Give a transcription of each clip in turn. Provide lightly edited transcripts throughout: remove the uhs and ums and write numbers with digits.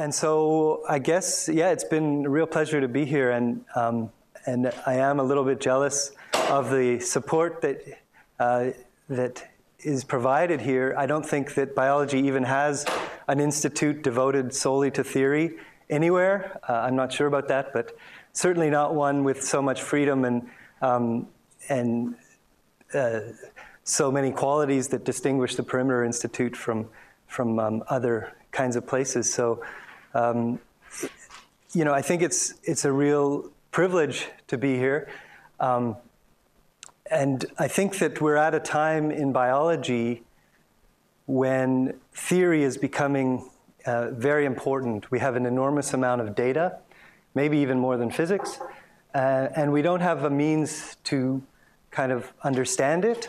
And so I guess, yeah, it's been a real pleasure to be here, and I am a little bit jealous of the support that is provided here. I don't think that biology even has an institute devoted solely to theory anywhere. I'm not sure about that, but certainly not one with so much freedom and so many qualities that distinguish the Perimeter Institute from other kinds of places. So, you know, I think it's a real privilege to be here. And I think that we're at a time in biology when theory is becoming very important. We have an enormous amount of data, maybe even more than physics, and we don't have a means to kind of understand it.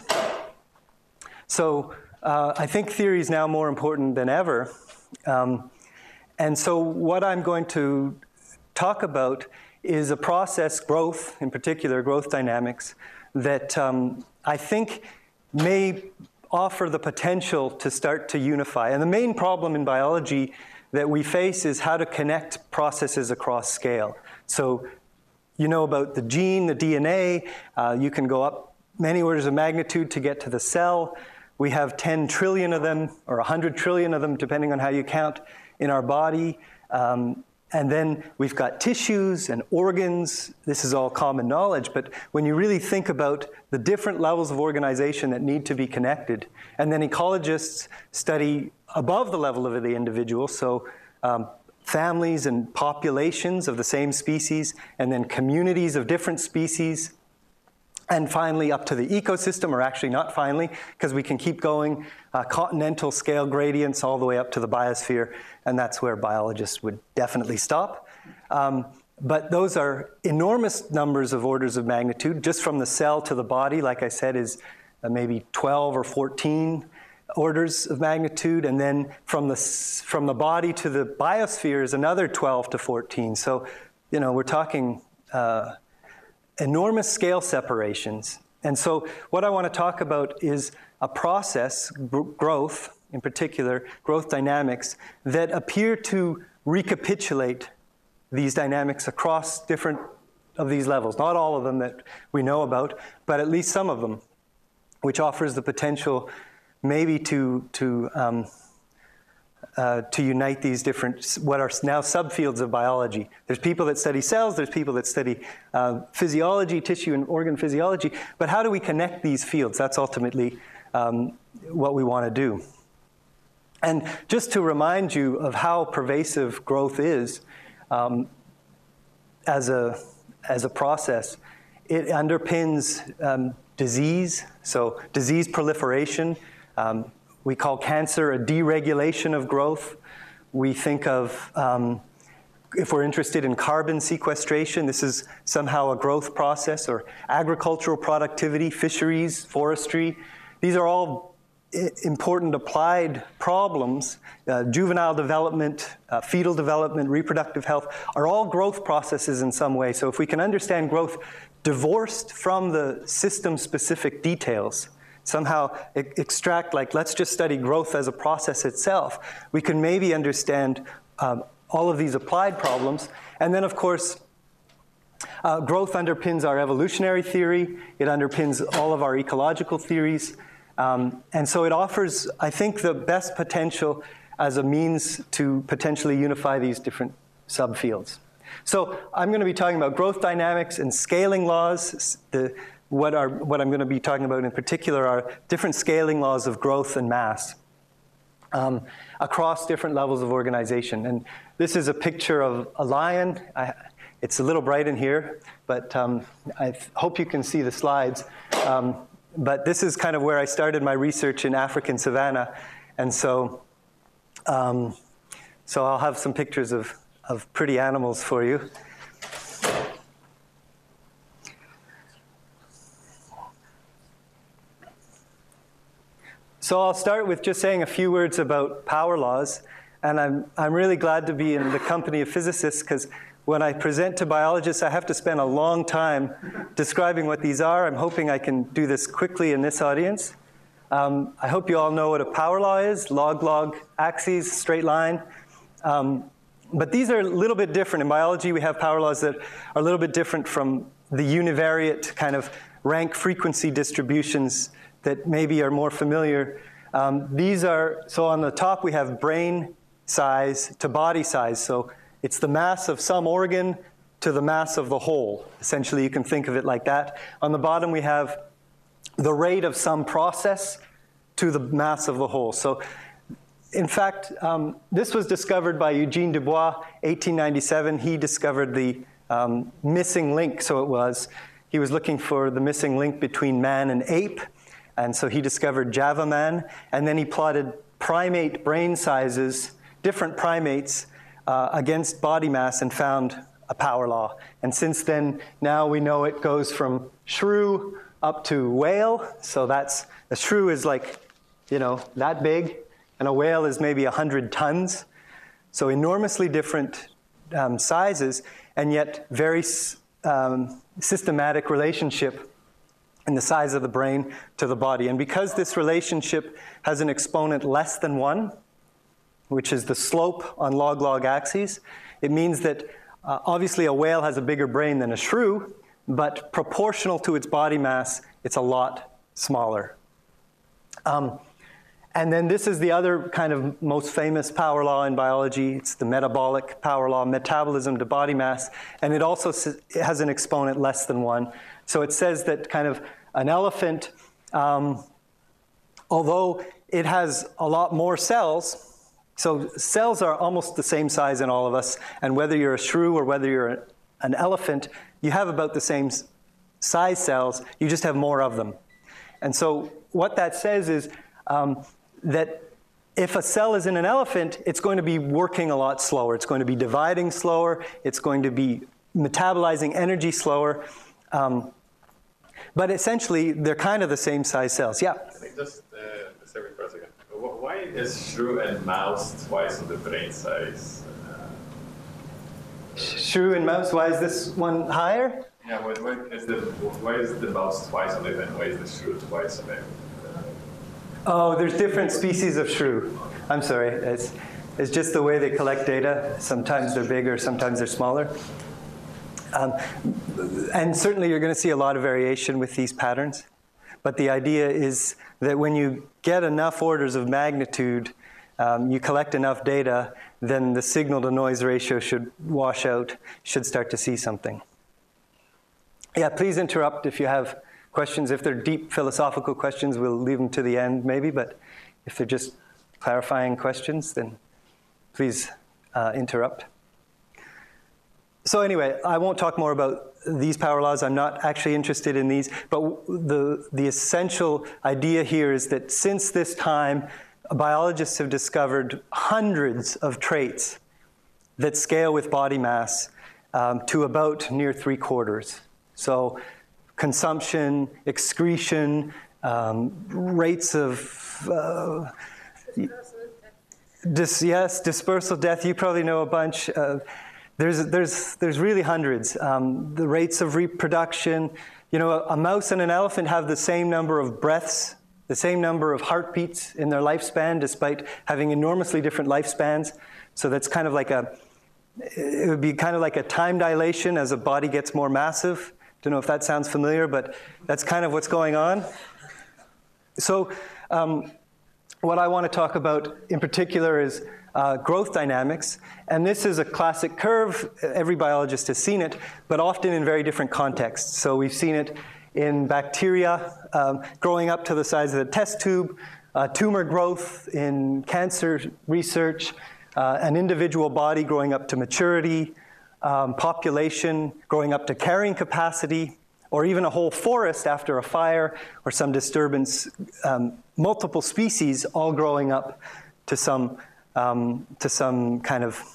So I think theory is now more important than ever. And so what I'm going to talk about is a process, growth in particular, growth dynamics, that I think may offer the potential to start to unify. And the main problem in biology that we face is how to connect processes across scale. So you know about the gene, the DNA. You can go up many orders of magnitude to get to the cell. We have 10 trillion of them, or 100 trillion of them, depending on how you count, in our body. And then we've got tissues and organs. This is all common knowledge, but when you really think about the different levels of organization that need to be connected, and then ecologists study above the level of the individual, so families and populations of the same species, and then communities of different species, and finally up to the ecosystem, or actually not finally, because we can keep going, continental scale gradients all the way up to the biosphere, and that's where biologists would definitely stop. But those are enormous numbers of orders of magnitude. Just from the cell to the body, like I said, is maybe 12 or 14 orders of magnitude, and then from the body to the biosphere is another 12 to 14. So, you know, we're talking enormous scale separations. And so what I want to talk about is a process, growth in particular, growth dynamics, that appear to recapitulate these dynamics across different of these levels. Not all of them that we know about, but at least some of them, which offers the potential maybe to unite these different, what are now subfields of biology. There's people that study cells, there's people that study physiology, tissue and organ physiology, but how do we connect these fields? That's ultimately what we want to do. And just to remind you of how pervasive growth is as a process, it underpins disease, so disease proliferation. We call cancer a deregulation of growth. We think of, if we're interested in carbon sequestration, this is somehow a growth process, or agricultural productivity, fisheries, forestry. These are all important applied problems. Juvenile development, fetal development, reproductive health are all growth processes in some way. So if we can understand growth divorced from the system-specific details, somehow extract, like, let's just study growth as a process itself, we can maybe understand all of these applied problems. And then, of course, growth underpins our evolutionary theory. It underpins all of our ecological theories. And so it offers, I think, the best potential as a means to potentially unify these different subfields. So I'm going to be talking about growth dynamics and scaling laws. What I'm going to be talking about in particular are different scaling laws of growth and mass across different levels of organization. And this is a picture of a lion. It's a little bright in here, but I hope you can see the slides. But this is kind of where I started my research in African savanna. And so, so I'll have some pictures of pretty animals for you. So I'll start with just saying a few words about power laws. And I'm really glad to be in the company of physicists, because when I present to biologists, I have to spend a long time describing what these are. I'm hoping I can do this quickly in this audience. I hope you all know what a power law is: log, axes, straight line. But these are a little bit different. In biology, we have power laws that are a little bit different from the univariate kind of rank frequency distributions that maybe are more familiar. These are, so on the top we have brain size to body size. So it's the mass of some organ to the mass of the whole. Essentially, you can think of it like that. On the bottom, we have the rate of some process to the mass of the whole. So in fact, this was discovered by Eugene Dubois, 1897. He discovered the missing link, so it was. He was looking for the missing link between man and ape, and so he discovered Java man, and then he plotted primate brain sizes, different primates, against body mass and found a power law. And since then, now we know it goes from shrew up to whale. So that's, a shrew is like, you know, that big, and a whale is maybe 100 tons. So enormously different sizes, and yet very systematic relationship in the size of the brain to the body. And because this relationship has an exponent less than 1, which is the slope on log-log axes, it means that obviously a whale has a bigger brain than a shrew, but proportional to its body mass, it's a lot smaller. And then this is the other kind of most famous power law in biology. It's the metabolic power law, metabolism to body mass. And it also has an exponent less than 1. So it says that kind of an elephant, although it has a lot more cells, so cells are almost the same size in all of us. And whether you're a shrew or whether you're an elephant, you have about the same size cells. You just have more of them. And so what that says is that if a cell is in an elephant, it's going to be working a lot slower. It's going to be dividing slower. It's going to be metabolizing energy slower. But essentially, they're kind of the same size cells. Yeah? I think just sorry for a second. Why is shrew and mouse twice of the brain size? Shrew and mouse, why is this one higher? Yeah, why is the mouse twice of it and why is the shrew twice of it? Oh, there's different species of shrew. I'm sorry. It's just the way they collect data. Sometimes they're bigger, sometimes they're smaller. And certainly you're going to see a lot of variation with these patterns. But the idea is that when you get enough orders of magnitude, you collect enough data, then the signal-to-noise ratio should wash out, should start to see something. Yeah, please interrupt if you have questions. If they're deep philosophical questions, we'll leave them to the end maybe, but if they're just clarifying questions, then please interrupt. So anyway, I won't talk more about these power laws. I'm not actually interested in these, but the essential idea here is that since this time, biologists have discovered hundreds of traits that scale with body mass to about near 3/4. So consumption, excretion, rates of dispersal death. You probably know a bunch. There's really hundreds. The rates of reproduction. You know, a mouse and an elephant have the same number of breaths, the same number of heartbeats in their lifespan, despite having enormously different lifespans. So that's kind of like it would be kind of like a time dilation as a body gets more massive. Don't know if that sounds familiar, but that's kind of what's going on. So what I want to talk about in particular is growth dynamics. And this is a classic curve. Every biologist has seen it, but often in very different contexts. So we've seen it in bacteria growing up to the size of the test tube, tumor growth in cancer research, an individual body growing up to maturity, population growing up to carrying capacity, or even a whole forest after a fire or some disturbance, multiple species all growing up to some kind of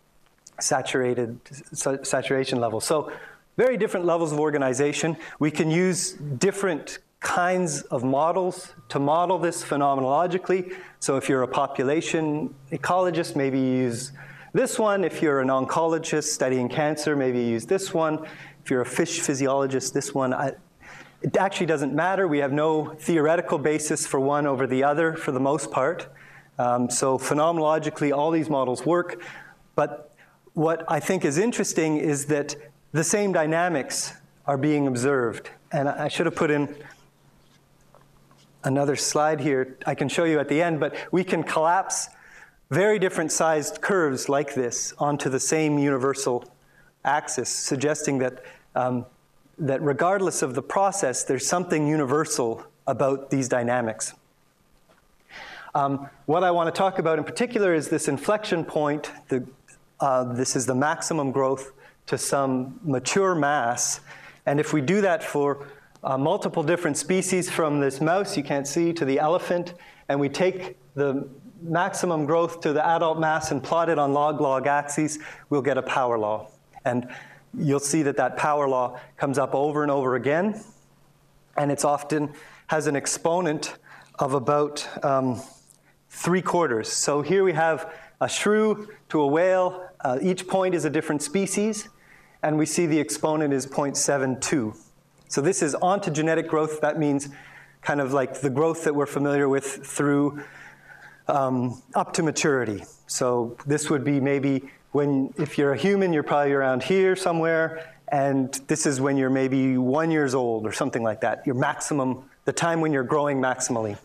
saturation level. So very different levels of organization. We can use different kinds of models to model this phenomenologically. So if you're a population ecologist, maybe you use this one. If you're an oncologist studying cancer, maybe you use this one. If you're a fish physiologist, this one. It actually doesn't matter. We have no theoretical basis for one over the other for the most part. So phenomenologically, all these models work. But what I think is interesting is that the same dynamics are being observed. And I should have put in another slide here I can show you at the end, but we can collapse very different sized curves like this onto the same universal axis, suggesting that, that regardless of the process, there's something universal about these dynamics. What I want to talk about in particular is this inflection point. This is the maximum growth to some mature mass. And if we do that for multiple different species, from this mouse you can't see to the elephant, and we take the maximum growth to the adult mass and plot it on log-log axes, we'll get a power law. And you'll see that that power law comes up over and over again, and it's often has an exponent of about 3/4. So here we have a shrew to a whale. Each point is a different species, and we see the exponent is 0.72. So this is ontogenetic growth. That means kind of like the growth that we're familiar with through up to maturity. So this would be maybe when, if you're a human, you're probably around here somewhere, and this is when you're maybe 1 year old or something like that, your maximum, the time when you're growing maximally.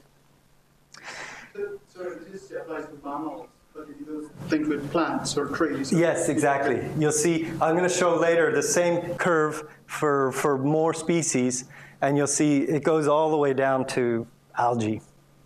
So this applies to mammals, but it does things with plants or trees? Yes, exactly. You'll see, I'm going to show later the same curve for more species, and you'll see it goes all the way down to algae.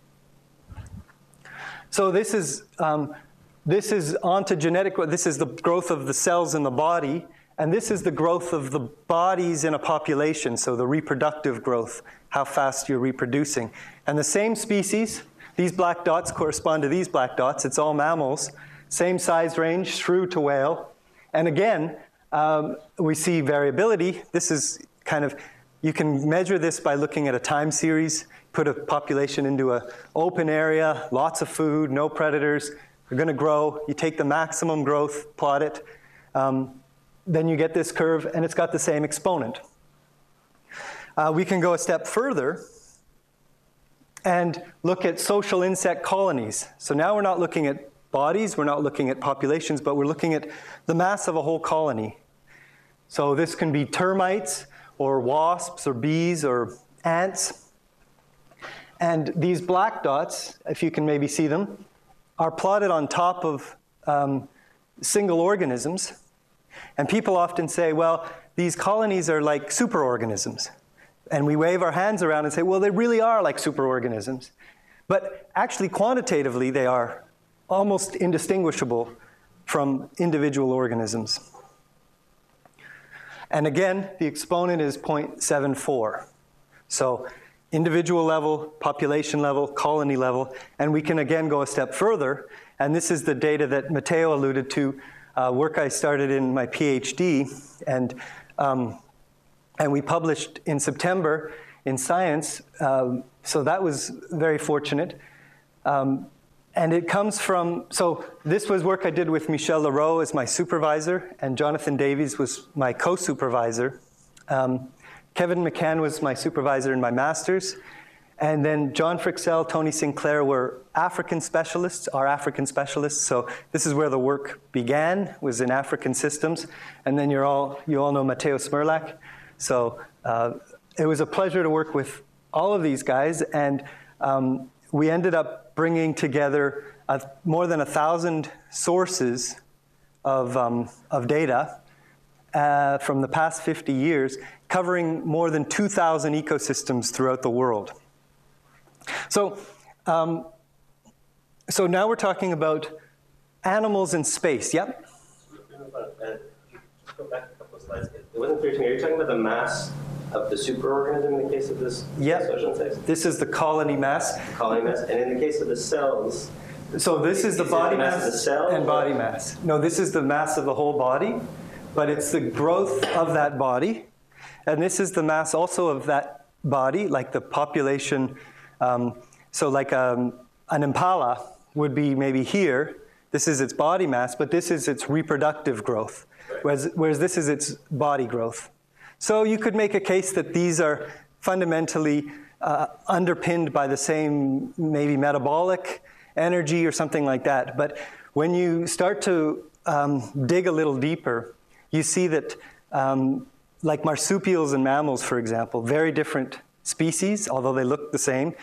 So this is ontogenetic. This is the growth of the cells in the body, and this is the growth of the bodies in a population, so the reproductive growth, how fast you're reproducing. And the same species, these black dots correspond to these black dots. It's all mammals, same size range, shrew to whale. And again, we see variability. This is kind of, you can measure this by looking at a time series. Put a population into an open area, lots of food, no predators. They're going to grow. You take the maximum growth, plot it. Then you get this curve, and it's got the same exponent. We can go a step further and look at social insect colonies. So now we're not looking at bodies, we're not looking at populations, but we're looking at the mass of a whole colony. So this can be termites, or wasps, or bees, or ants. And these black dots, if you can maybe see them, are plotted on top of single organisms. And people often say, well, these colonies are like superorganisms. And we wave our hands around and say, well, they really are like superorganisms. But actually, quantitatively, they are almost indistinguishable from individual organisms. And again, the exponent is 0.74. So individual level, population level, colony level, and we can again go a step further, and this is the data that Matteo alluded to, work I started in my PhD, and we published in September in Science, so that was very fortunate. And it comes from, so this was work I did with Michel Leroux as my supervisor, and Jonathan Davies was my co-supervisor. Kevin McCann was my supervisor in my master's. And then John Fryxell, Tony Sinclair were African specialists, our African specialists. So this is where the work began, was in African systems. And then you all know Matteo Smerlak. So it was a pleasure to work with all of these guys. And we ended up bringing together more than 1,000 sources of data from the past 50 years, covering more than 2,000 ecosystems throughout the world. So, so now we're talking about animals in space. Yep? Go back a couple of slides. It wasn't clear to me. Are you talking about the mass of the superorganism in the case of this social insects? This is the colony mass. Colony mass. And in the case of the cells? So this is the body mass of the cell, and body mass. No, this is the mass of the whole body, but it's the growth of that body. And this is the mass also of that body, like the population. So like an impala would be maybe here. This is its body mass, but this is its reproductive growth, whereas this is its body growth. So you could make a case that these are fundamentally underpinned by the same maybe metabolic energy or something like that. But when you start to dig a little deeper, you see that like marsupials and mammals, for example, very different species, although they look the same,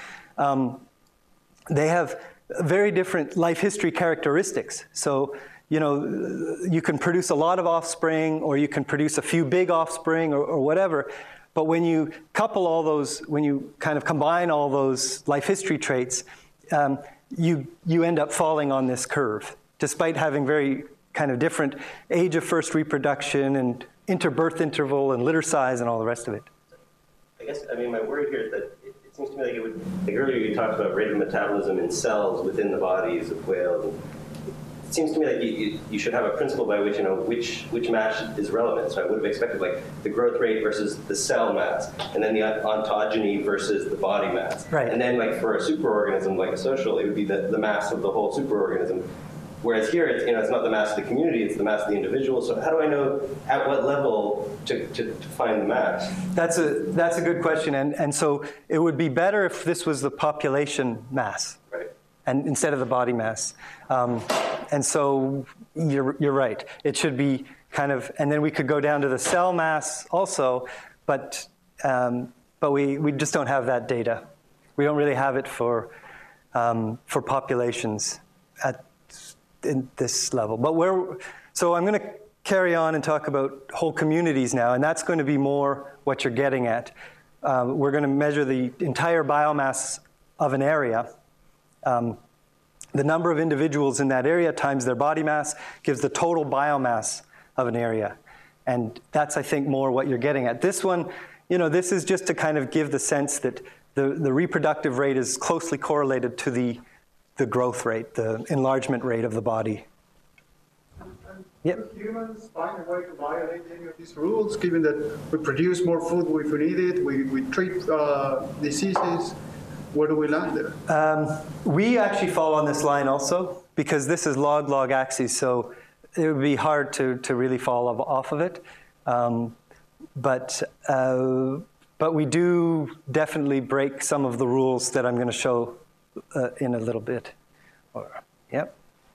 they have very different life history characteristics. So, you can produce a lot of offspring, or you can produce a few big offspring, or whatever. But when you couple all those, when you kind of combine all those life history traits, you end up falling on this curve, despite having very kind of different age of first reproduction and interbirth interval and litter size and all the rest of it. I guess, my worry here is that it seems to me like it would, like earlier you talked about rate of metabolism in cells within the bodies of whales. It seems to me like you should have a principle by which, which mass is relevant. So I would have expected like the growth rate versus the cell mass, and then the ontogeny versus the body mass. Right. And then like for a superorganism like a social, it would be the mass of the whole superorganism. Whereas here, it's not the mass of the community, it's the mass of the individual. So how do I know at what level to find the mass? That's a good question. And so it would be better if this was the population mass. Right. And instead of the body mass. And so you're right. It should be kind of, and then we could go down to the cell mass also, but we just don't have that data. We don't really have it for populations in this level. So I'm going to carry on and talk about whole communities now, and that's going to be more what you're getting at. We're going to measure the entire biomass of an area. The number of individuals in that area times their body mass gives the total biomass of an area. And that's, I think, more what you're getting at. This one, this is just to kind of give the sense that the reproductive rate is closely correlated to the growth rate, the enlargement rate of the body. Yep. Do humans find a way to violate any of these rules, given that we produce more food if we need it, we treat diseases? Where do we land there? We actually fall on this line also, because this is log axis, so it would be hard to really fall off of it. But we do definitely break some of the rules that I'm going to show in a little bit. Yep.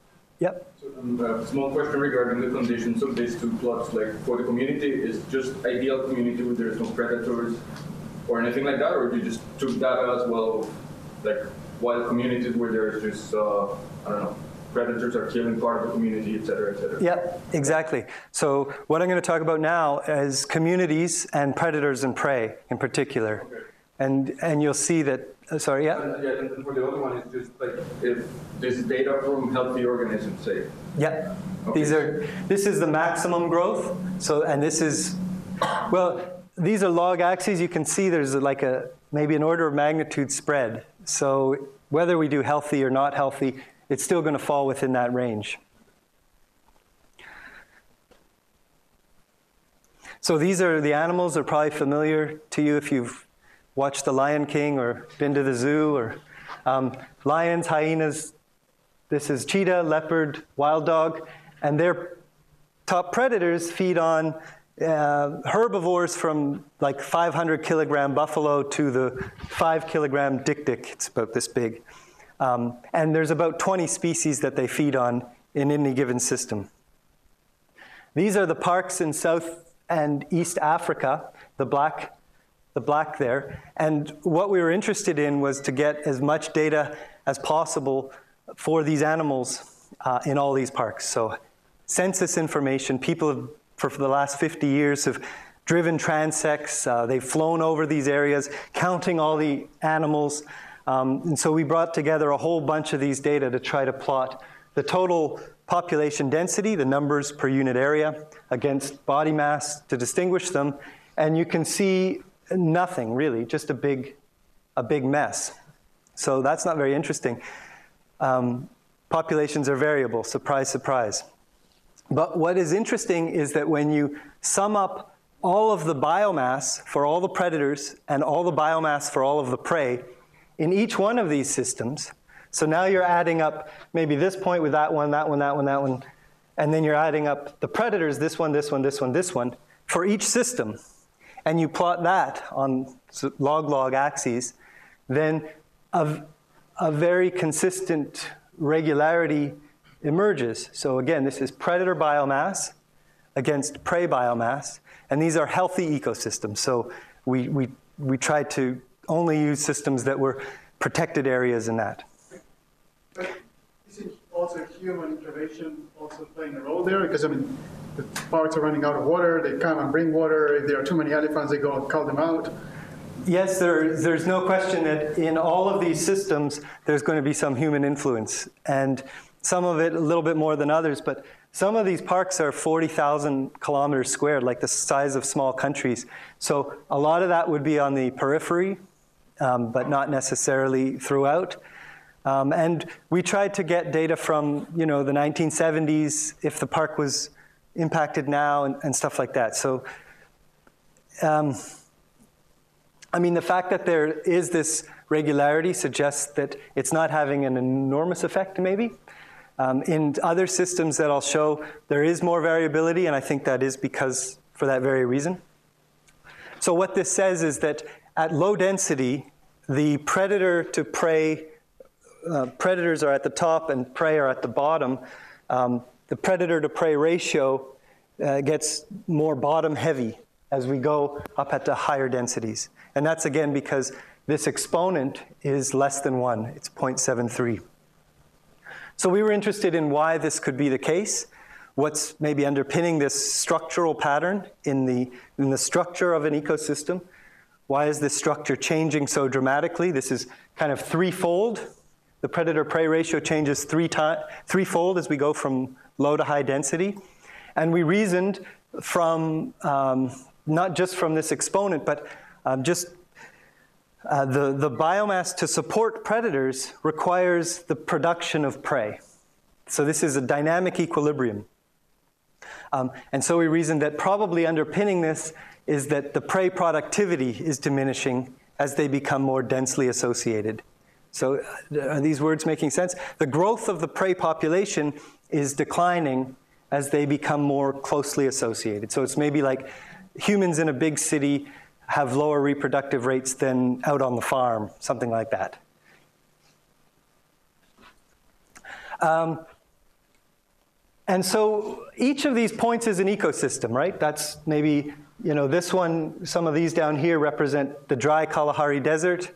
So, small question regarding the conditions of these two plots. Like for the community, is just ideal community where there's no predators or anything like that, or you just took that as well, like wild communities where there's just predators are killing part of the community, et cetera, et cetera. Yep, exactly. So what I'm going to talk about now is communities and predators and prey in particular. Okay. And you'll see that, sorry, yeah? And for the other one, it's just like if this is data from healthy organisms, say. Yeah. Okay. This is the maximum growth. So, and this is, these are log axes. You can see there's like maybe an order of magnitude spread. So whether we do healthy or not healthy, it's still going to fall within that range. So these are the animals that are probably familiar to you if you've watched The Lion King or been to the zoo, or lions, hyenas. This is cheetah, leopard, wild dog, and their top predators feed on herbivores from like 500 kilogram buffalo to the 5 kilogram dik-dik. It's about this big. And there's about 20 species that they feed on in any given system. These are the parks in South and East Africa, the black there. And what we were interested in was to get as much data as possible for these animals in all these parks. So census information, people have, for the last 50 years have driven transects. They've flown over these areas, counting all the animals. And so we brought together a whole bunch of these data to try to plot the total population density, the numbers per unit area, against body mass to distinguish them. And you can see nothing really, just a big mess. So that's not very interesting. Populations are variable, surprise, surprise. But what is interesting is that when you sum up all of the biomass for all the predators and all the biomass for all of the prey in each one of these systems, so now you're adding up maybe this point with that one, that one, that one, that one, and then you're adding up the predators, this one, this one, this one, this one, for each system, and you plot that on log axes, then a very consistent regularity emerges. So again, this is predator biomass against prey biomass, and these are healthy ecosystems. So we tried to only use systems that were protected areas in that. But isn't also human intervention also playing a role there? Because, I mean, the parks are running out of water, they come and bring water. If there are too many elephants, they go and call them out. Yes, there's no question that in all of these systems, there's going to be some human influence. And some of it a little bit more than others, but some of these parks are 40,000 kilometers squared, like the size of small countries. So a lot of that would be on the periphery, but not necessarily throughout. And we tried to get data from, the 1970s, if the park was impacted now and stuff like that. So, I mean, the fact that there is this regularity suggests that it's not having an enormous effect, maybe. In other systems that I'll show, there is more variability, and I think that is because for that very reason. So what this says is that at low density, the predator to prey, predators are at the top and prey are at the bottom. The predator to prey ratio gets more bottom heavy as we go up at the higher densities. And that's again because this exponent is less than 1. It's 0.73. So we were interested in why this could be the case, what's maybe underpinning this structural pattern in the structure of an ecosystem. Why is this structure changing so dramatically? This is kind of threefold. The predator-prey ratio changes threefold as we go from low to high density. And we reasoned from, not just from this exponent, but the biomass to support predators requires the production of prey. So this is a dynamic equilibrium. And so we reasoned that probably underpinning this is that the prey productivity is diminishing as they become more densely associated. So are these words making sense? The growth of the prey population is declining as they become more closely associated. So it's maybe like humans in a big city have lower reproductive rates than out on the farm, something like that. And so each of these points is an ecosystem, right? That's maybe, this one, some of these down here represent the dry Kalahari Desert,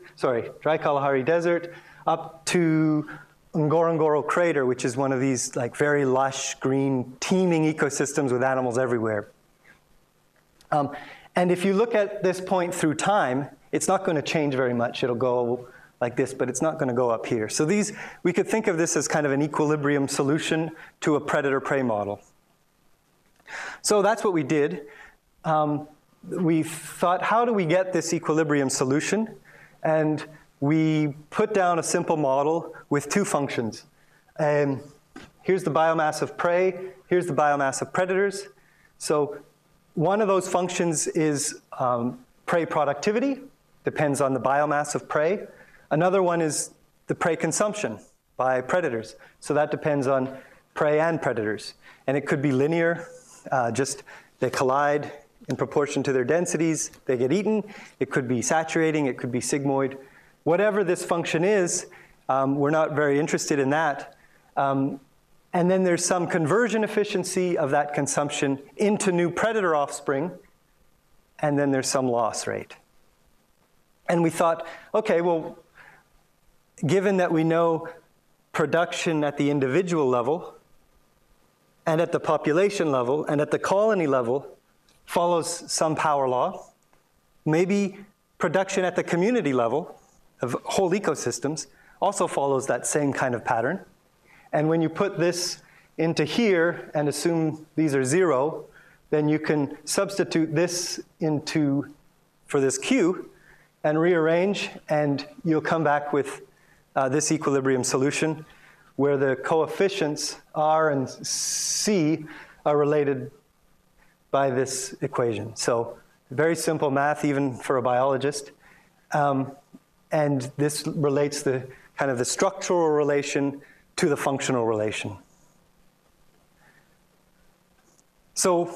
up to Ngorongoro Crater, which is one of these like very lush, green, teeming ecosystems with animals everywhere. And if you look at this point through time, it's not going to change very much. It'll go like this, but it's not going to go up here. So we could think of this as kind of an equilibrium solution to a predator-prey model. So that's what we did. We thought, how do we get this equilibrium solution? And we put down a simple model with two functions. Here's the biomass of prey. Here's the biomass of predators. So one of those functions is prey productivity, depends on the biomass of prey. Another one is the prey consumption by predators. So that depends on prey and predators. And it could be linear, just they collide in proportion to their densities, they get eaten. It could be saturating, it could be sigmoid. Whatever this function is, we're not very interested in that. And then there's some conversion efficiency of that consumption into new predator offspring, and then there's some loss rate. And we thought, okay, well, given that we know production at the individual level, and at the population level, and at the colony level follows some power law, maybe production at the community level of whole ecosystems also follows that same kind of pattern. And when you put this into here and assume these are 0, then you can substitute this for this Q and rearrange, and you'll come back with this equilibrium solution where the coefficients R and C are related by this equation. So very simple math, even for a biologist. And this relates the kind of the structural relation to the functional relation. So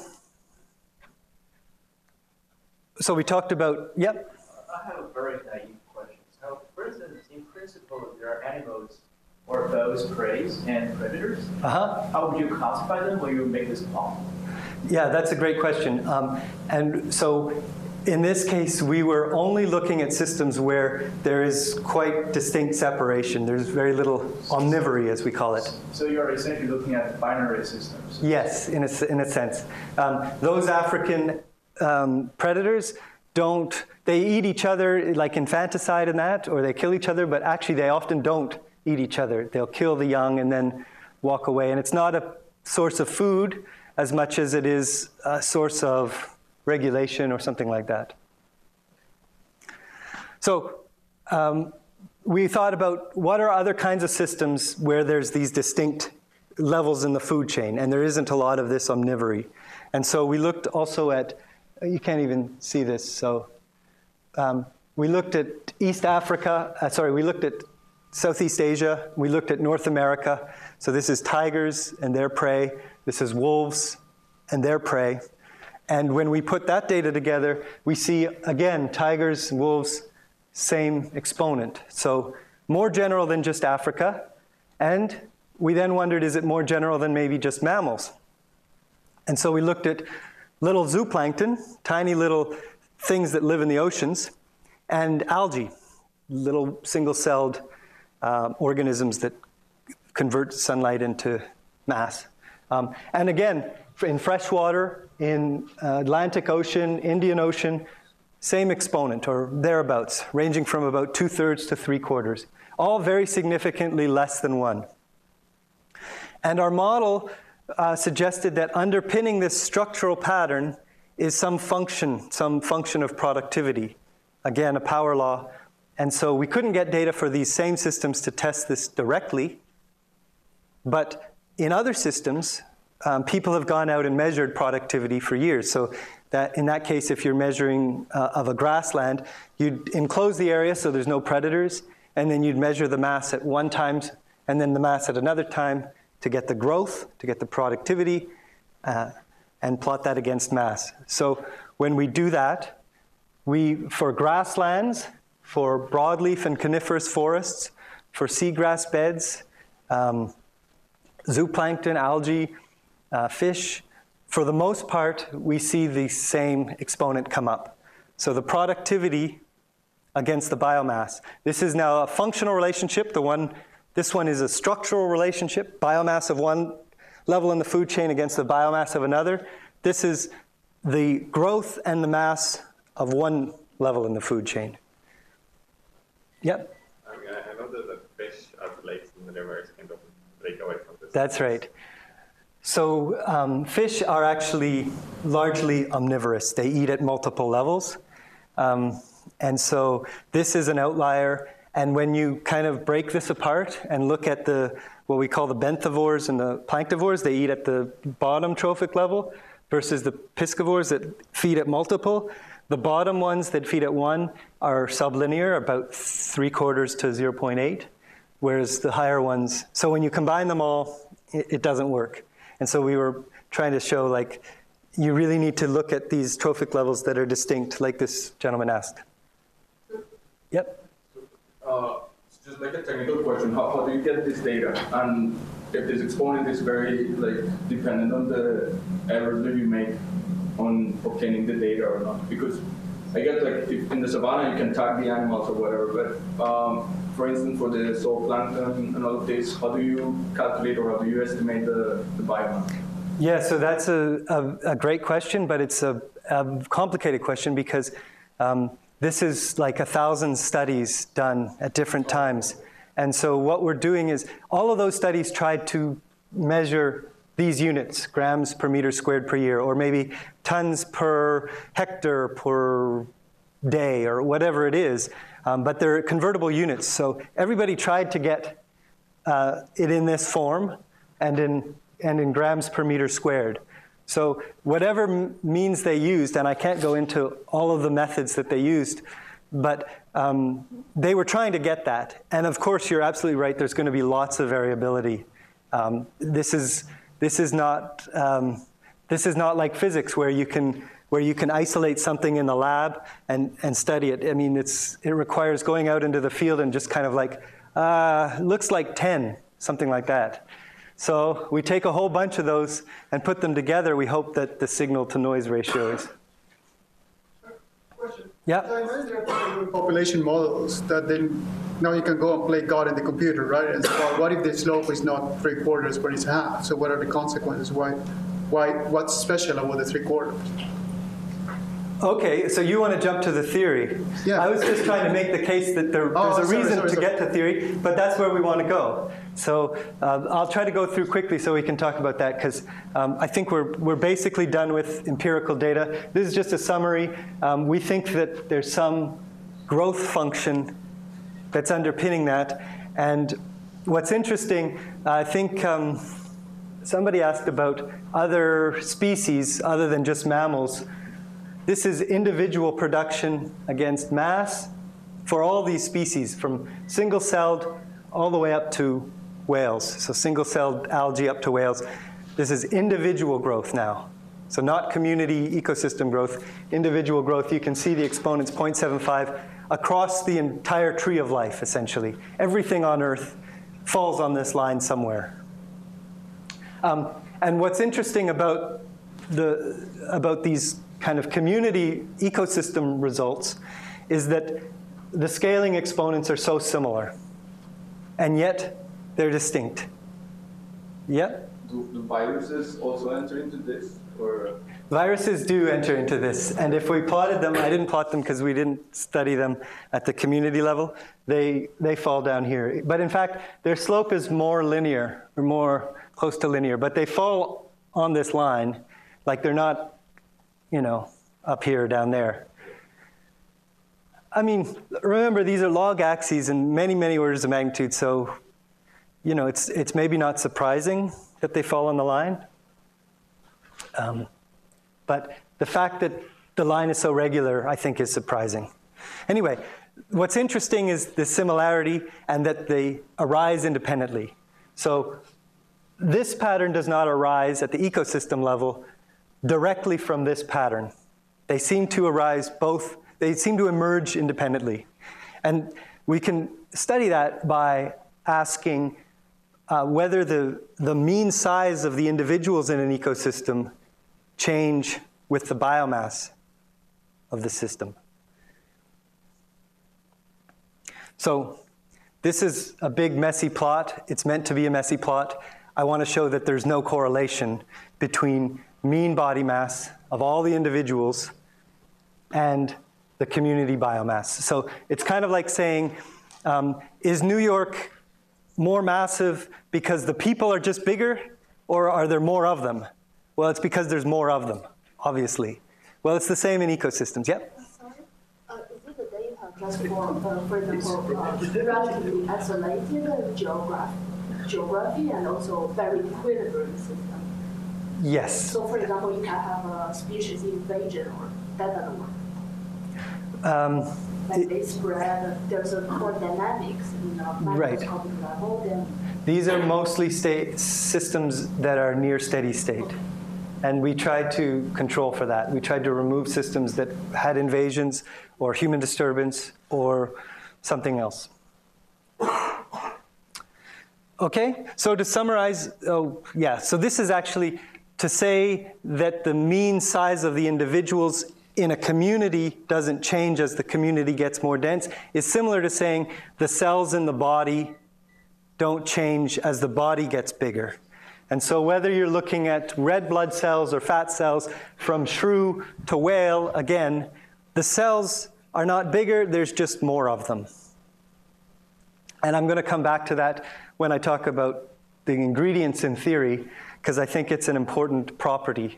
we talked about, yep? I have a very naive question. So, for instance, in principle, there are animals or foes, preys, and predators? How would you classify them when you make this plot? Yeah, that's a great question. And so in this case, we were only looking at systems where there is quite distinct separation. There's very little omnivory, as we call it. So you're essentially looking at binary systems? Yes, in a sense. Those African predators they eat each other like infanticide and that, or they kill each other, but actually they often don't eat each other. They'll kill the young and then walk away. And it's not a source of food as much as it is a source of regulation or something like that. So we thought about what are other kinds of systems where there's these distinct levels in the food chain, and there isn't a lot of this omnivory. And so we looked also at, you can't even see this, so we looked at East Africa, we looked at Southeast Asia, we looked at North America. So this is tigers and their prey, this is wolves and their prey. And when we put that data together, we see, again, tigers, wolves, same exponent. So more general than just Africa. And we then wondered, is it more general than maybe just mammals? And so we looked at little zooplankton, tiny little things that live in the oceans, and algae, little single-celled organisms that convert sunlight into mass. And again, in freshwater, in Atlantic Ocean, Indian Ocean, same exponent or thereabouts, ranging from about 2/3 to 3/4, all very significantly less than 1. And our model suggested that underpinning this structural pattern is some function of productivity. Again, a power law. And so we couldn't get data for these same systems to test this directly, but in other systems, people have gone out and measured productivity for years. So that in that case, if you're measuring of a grassland, you'd enclose the area so there's no predators, and then you'd measure the mass at one time, and then the mass at another time to get the growth, to get the productivity, and plot that against mass. So when we do that, for grasslands, for broadleaf and coniferous forests, for seagrass beds, zooplankton, algae, fish, for the most part, we see the same exponent come up. So the productivity against the biomass. This is now a functional relationship. This one is a structural relationship, biomass of one level in the food chain against the biomass of another. This is the growth and the mass of one level in the food chain. Yep. I know that the fish at the lakes and the rivers kind of break away from this. That's right. So fish are actually largely omnivorous. They eat at multiple levels. And so this is an outlier. And when you kind of break this apart and look at what we call the benthivores and the planktivores, they eat at the bottom trophic level versus the piscivores that feed at multiple. The bottom ones that feed at 1 are sublinear, about 3/4 to 0.8, whereas the higher ones, so when you combine them all, it doesn't work. And so we were trying to show, like, you really need to look at these trophic levels that are distinct, like this gentleman asked. Yep. It's just like a technical question. How do you get this data? And if this exponent is very dependent on the errors that you make on obtaining the data or not? Because I get if in the savannah you can tag the animals or whatever, but for instance, for the zooplankton and all of this, how do you calculate or how do you estimate the biomass? Yeah, so that's a great question, but it's a complicated question because this is like 1,000 studies done at different times. And so what we're doing is all of those studies tried to measure these units, grams per meter squared per year, or maybe tons per hectare per day, or whatever it is. But they're convertible units. So everybody tried to get it in this form and in grams per meter squared. So whatever means they used, and I can't go into all of the methods that they used, but they were trying to get that. And of course, you're absolutely right, there's going to be lots of variability. This is not like physics where you can isolate something in the lab and study it. I mean, it requires going out into the field and just kind of like Looks like 10, something like that. So we take a whole bunch of those and put them together. We hope that the signal-to-noise ratio is. Question. Yeah. So I imagine there are people doing population models that then now you can go and play God in the computer, right? And so, well, what if the slope is not 3/4 but it's half? So what are the consequences? What's special about the 3/4? Okay, so you want to jump to the theory. Yeah. I was just trying to make the case that there's a reason to get to theory, but that's where we want to go. So I'll try to go through quickly so we can talk about that, because I think we're basically done with empirical data. This is just a summary. We think that there's some growth function that's underpinning that. And what's interesting, I think somebody asked about other species other than just mammals. This is individual production against mass for all these species, from single-celled all the way up to whales. So single-celled algae up to whales. This is individual growth now. So not community ecosystem growth, individual growth. You can see the exponents 0.75 across the entire tree of life, essentially. Everything on Earth falls on this line somewhere. And what's interesting about these kind of community ecosystem results is that the scaling exponents are so similar, and yet they're distinct. Yeah? Do the viruses also enter into this, or? Viruses do enter into this, and if we plotted them, I didn't plot them because we didn't study them at the community level, they fall down here. But in fact, their slope is more linear, or more close to linear, but they fall on this line, like they're not, up here or down there. I mean, remember, these are log axes and many, many orders of magnitude, so, it's maybe not surprising that they fall on the line. But the fact that the line is so regular, I think, is surprising. Anyway, what's interesting is the similarity and that they arise independently. So this pattern does not arise at the ecosystem level directly from this pattern. They seem to arise both, they seem to emerge independently. And we can study that by asking whether the mean size of the individuals in an ecosystem change with the biomass of the system. So this is a big messy plot. It's meant to be a messy plot. I want to show that there's no correlation between mean body mass of all the individuals and the community biomass. So it's kind of like saying, is New York more massive because the people are just bigger, or are there more of them? Well, it's because there's more of them, obviously. Well, it's the same in ecosystems. Yep? Sorry? Is it the data just for example, relatively isolated geography and also very equilibrium system? Yes. So, for example, you can have a species invasion, or that doesn't work. Like they spread, there's a core dynamics in the microscopic level. Then these are mostly systems that are near steady state. And we tried to control for that. We tried to remove systems that had invasions or human disturbance or something else. Okay, so to summarize, so this is actually to say that the mean size of the individuals in a community doesn't change as the community gets more dense is similar to saying the cells in the body don't change as the body gets bigger. And so whether you're looking at red blood cells or fat cells from shrew to whale, again, the cells are not bigger, there's just more of them. And I'm going to come back to that when I talk about the ingredients in theory, because I think it's an important property.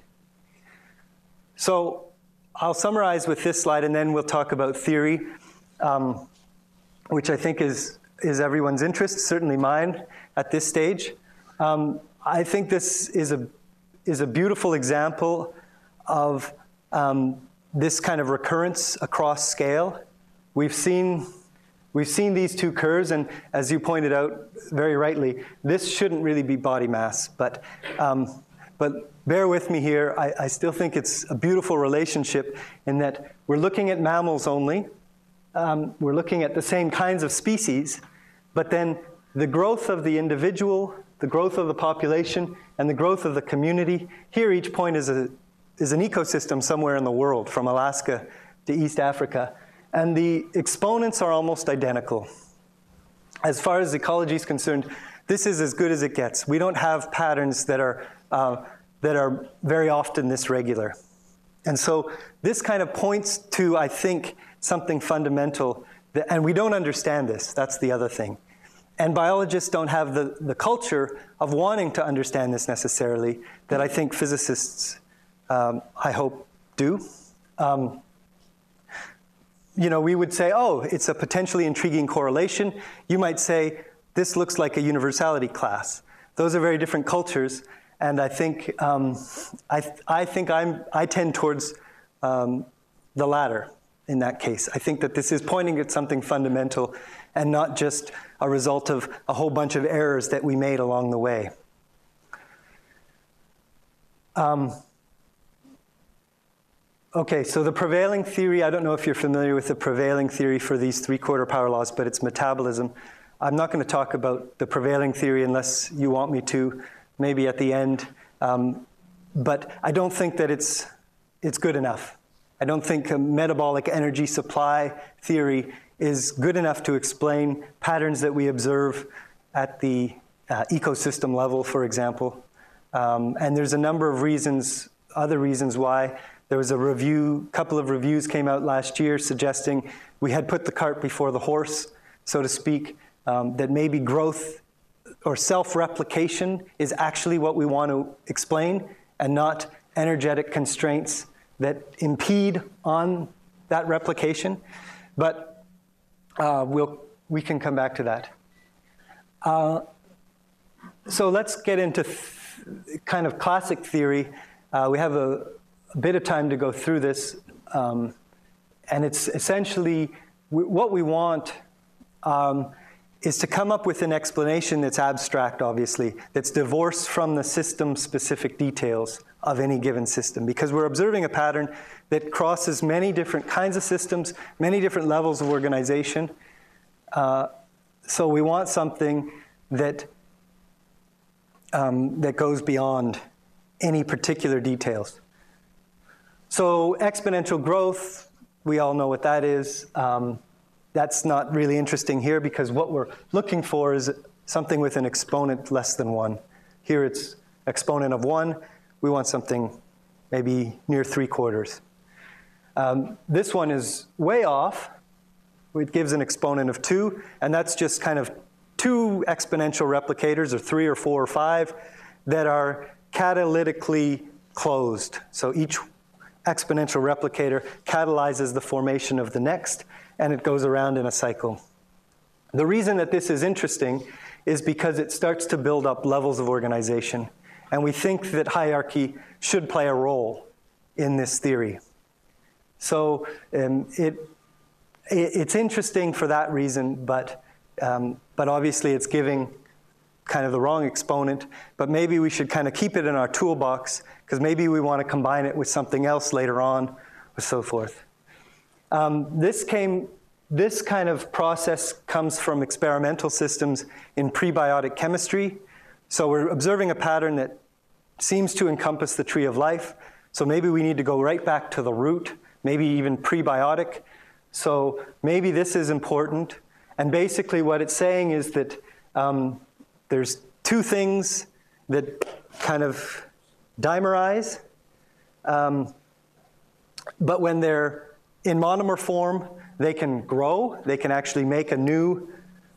So I'll summarize with this slide, and then we'll talk about theory, which I think is everyone's interest, certainly mine at this stage. I think this is a beautiful example of this kind of recurrence across scale. We've seen these two curves, and as you pointed out very rightly, this shouldn't really be body mass, but bear with me here. I still think it's a beautiful relationship in that we're looking at mammals only. We're looking at the same kinds of species, But then the growth of the individual, the growth of the population, and the growth of the community, here each point is an ecosystem somewhere in the world, from Alaska to East Africa. And the exponents are almost identical. As far as ecology is concerned, this is as good as it gets. We don't have patterns that are very often this regular. And so this kind of points to, I think, something fundamental, and we don't understand this. That's the other thing. And biologists don't have the culture of wanting to understand this necessarily that I think physicists, I hope, do. You know, we would say, oh, it's a potentially intriguing correlation. You might say, this looks like a universality class. Those are very different cultures, and I think I tend towards the latter in that case. I think that this is pointing at something fundamental and not just a result of a whole bunch of errors that we made along the way. Okay, so the prevailing theory, I don't know if you're familiar with the prevailing theory for these three-quarter power laws, but it's metabolism. I'm not going to talk about the prevailing theory unless you want me to, maybe at the end. But I don't think that it's good enough. I don't think a metabolic energy supply theory is good enough to explain patterns that we observe at the ecosystem level, for example. And there's a number of reasons, other reasons why. There was a couple of reviews came out last year suggesting we had put the cart before the horse, so to speak, that maybe growth or self-replication is actually what we want to explain and not energetic constraints that impede on that replication. But we can come back to that. So let's get into kind of classic theory. We have a bit of time to go through this, and it's essentially what we want is to come up with an explanation that's abstract, obviously, that's divorced from the system-specific details of any given system, because we're observing a pattern that crosses many different kinds of systems, many different levels of organization. So we want something that goes beyond any particular details. So exponential growth, we all know what that is. That's not really interesting here because what we're looking for is something with an exponent less than 1. Here it's exponent of 1. We want something maybe near 3/4. This one is way off. It gives an exponent of 2, and that's just kind of 2 exponential replicators, or 3 or 4 or 5, that are catalytically closed. So each exponential replicator catalyzes the formation of the next, and it goes around in a cycle. The reason that this is interesting is because it starts to build up levels of organization, and we think that hierarchy should play a role in this theory. So it's interesting for that reason, but obviously it's giving kind of the wrong exponent, but maybe we should kind of keep it in our toolbox because maybe we want to combine it with something else later on, or so forth. This kind of process comes from experimental systems in prebiotic chemistry. So we're observing a pattern that seems to encompass the tree of life. So maybe we need to go right back to the root, maybe even prebiotic. So maybe this is important. And basically what it's saying is that there's 2 things that kind of dimerize, but when they're in monomer form, they can grow. They can actually make a new,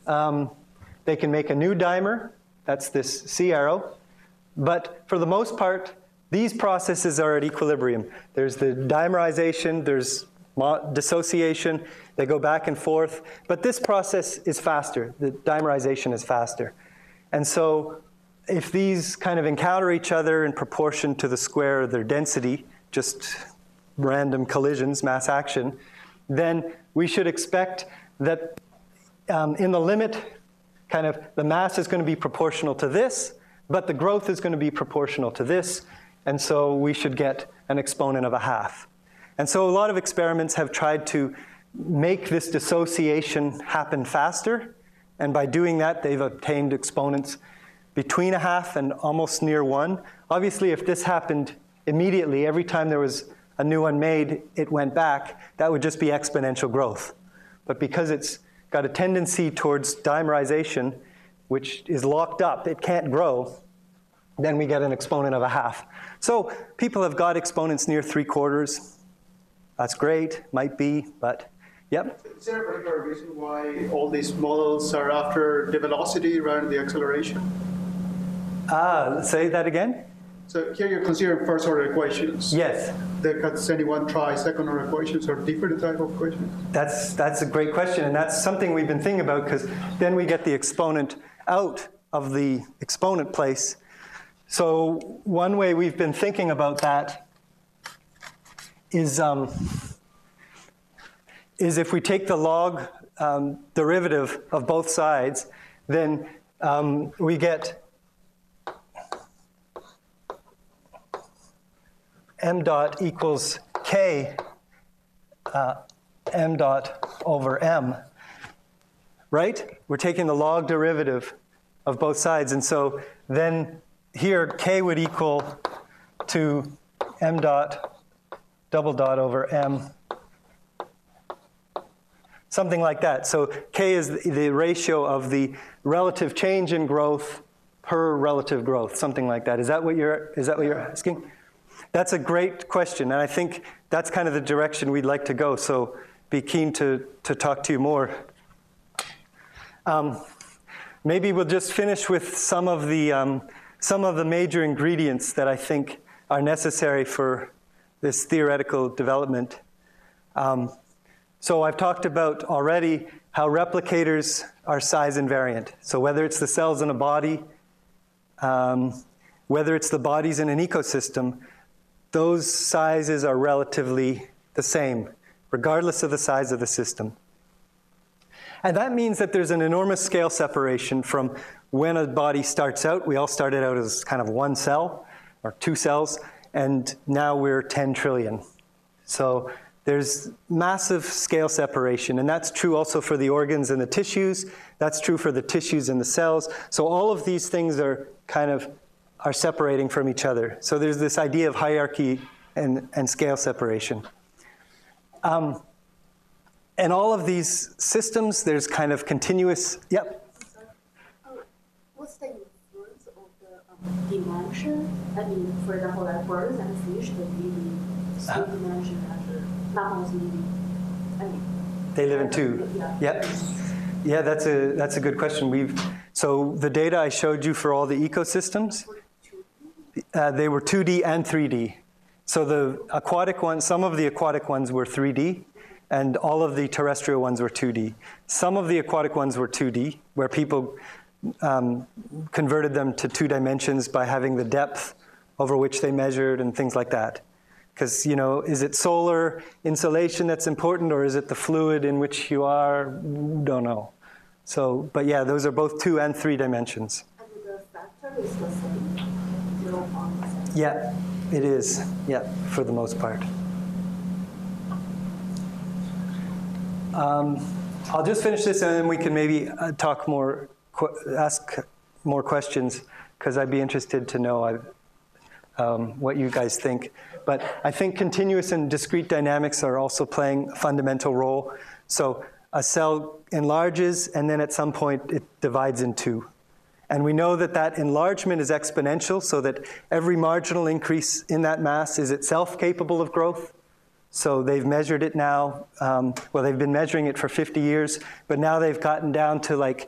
dimer. That's this C arrow. But for the most part, these processes are at equilibrium. There's the dimerization, there's dissociation, they go back and forth. But this process is faster. The dimerization is faster. And so if these kind of encounter each other in proportion to the square of their density, just random collisions, mass action, then we should expect that in the limit, kind of the mass is going to be proportional to this, but the growth is going to be proportional to this, and so we should get an exponent of 1/2. And so a lot of experiments have tried to make this dissociation happen faster, And by doing that, they've obtained exponents between 0.5 and almost near 1. Obviously, if this happened immediately, every time there was a new one made, it went back, that would just be exponential growth. But because it's got a tendency towards dimerization, which is locked up, it can't grow, then we get an exponent of 0.5. So people have got exponents near 3/4. That's great, might be, but yep. Is there a particular reason why all these models are after the velocity rather than the acceleration? Say that again? So here you're considering first order equations. Yes. Does anyone try second order equations or different type of equations? That's a great question, and that's something we've been thinking about, because then we get the exponent out of the exponent place. So one way we've been thinking about that is if we take the log derivative of both sides, then we get m dot equals k m dot over m, right? We're taking the log derivative of both sides, and so then here k would equal to m dot double dot over m, something like that. So k is the ratio of the relative change in growth per relative growth, something like that. Is that what you're asking? That's a great question, and I think that's kind of the direction we'd like to go, so be keen to talk to you more. Maybe we'll just finish with some of the major ingredients that I think are necessary for this theoretical development. So I've talked about already how replicators are size invariant. So whether it's the cells in a body, whether it's the bodies in an ecosystem, those sizes are relatively the same, regardless of the size of the system. And that means that there's an enormous scale separation from when a body starts out. We all started out as kind of 1 cell or 2 cells, and now we're 10 trillion. So there's massive scale separation, and that's true also for the organs and the tissues. That's true for the tissues and the cells. So all of these things are separating from each other. So there's this idea of hierarchy and scale separation. And all of these systems, there's kind of continuous, yep. What's the influence of the dimension? I mean, for example, like birds and fish, they live in 3 dimension and mammals live in, they live in 2. Yeah. Yep. Yeah, that's a good question. So the data I showed you for all the ecosystems, they were 2D and 3D. So the aquatic ones, some of the aquatic ones were 3D, and all of the terrestrial ones were 2D. Some of the aquatic ones were 2D, where people converted them to 2 dimensions by having the depth over which they measured and things like that. Because, is it solar insolation that's important, or is it the fluid in which you are? Don't know. So, but yeah, those are both 2 and 3 dimensions. And the factor is the same, 0.7. Yeah, it is. Yeah, for the most part. I'll just finish this, and then we can maybe talk more, ask more questions, because I'd be interested to know what you guys think. But I think continuous and discrete dynamics are also playing a fundamental role. So a cell enlarges, and then at some point it divides in 2. And we know that that enlargement is exponential, so that every marginal increase in that mass is itself capable of growth. So they've measured it now. Well, they've been measuring it for 50 years, but now they've gotten down to like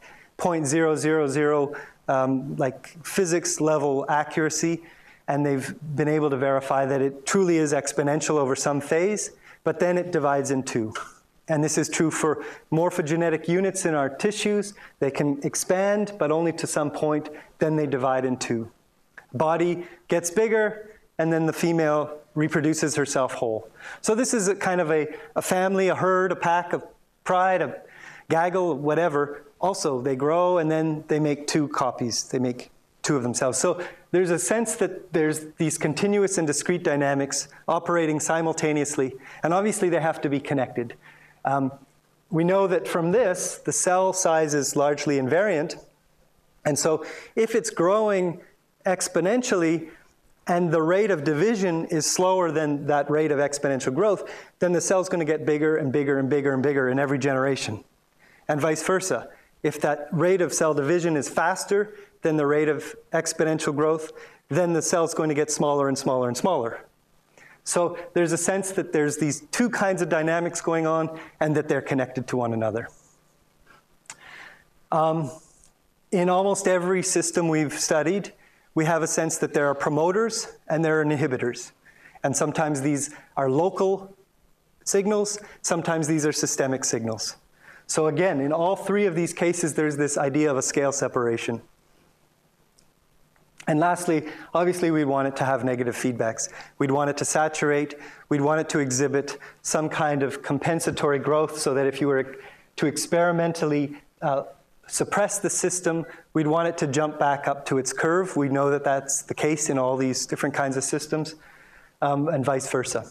0.000, like physics level accuracy. And they've been able to verify that it truly is exponential over some phase, but then it divides in 2. And this is true for morphogenetic units in our tissues. They can expand, but only to some point, then they divide in 2. Body gets bigger, and then the female reproduces herself whole. So this is a kind of a family, a herd, a pack, a pride, a gaggle, whatever. Also, they grow, and then they make 2 copies. They make 2 of themselves. So there's a sense that there's these continuous and discrete dynamics operating simultaneously, and obviously they have to be connected. we know that from this, the cell size is largely invariant. And so if it's growing exponentially and the rate of division is slower than that rate of exponential growth, then the cell's going to get bigger and bigger and bigger and bigger in every generation. And vice versa. If that rate of cell division is faster than the rate of exponential growth, then the cell's going to get smaller and smaller and smaller. So there's a sense that there's these two kinds of dynamics going on and that they're connected to one another. In almost every system we've studied, we have a sense that there are promoters and there are inhibitors. And sometimes these are local signals, sometimes these are systemic signals. So again, in all three of these cases, there's this idea of a scale separation. And lastly, obviously we'd want it to have negative feedbacks. We'd want it to saturate. We'd want it to exhibit some kind of compensatory growth so that if you were to experimentally suppress the system, we'd want it to jump back up to its curve. We know that that's the case in all these different kinds of systems, and vice versa.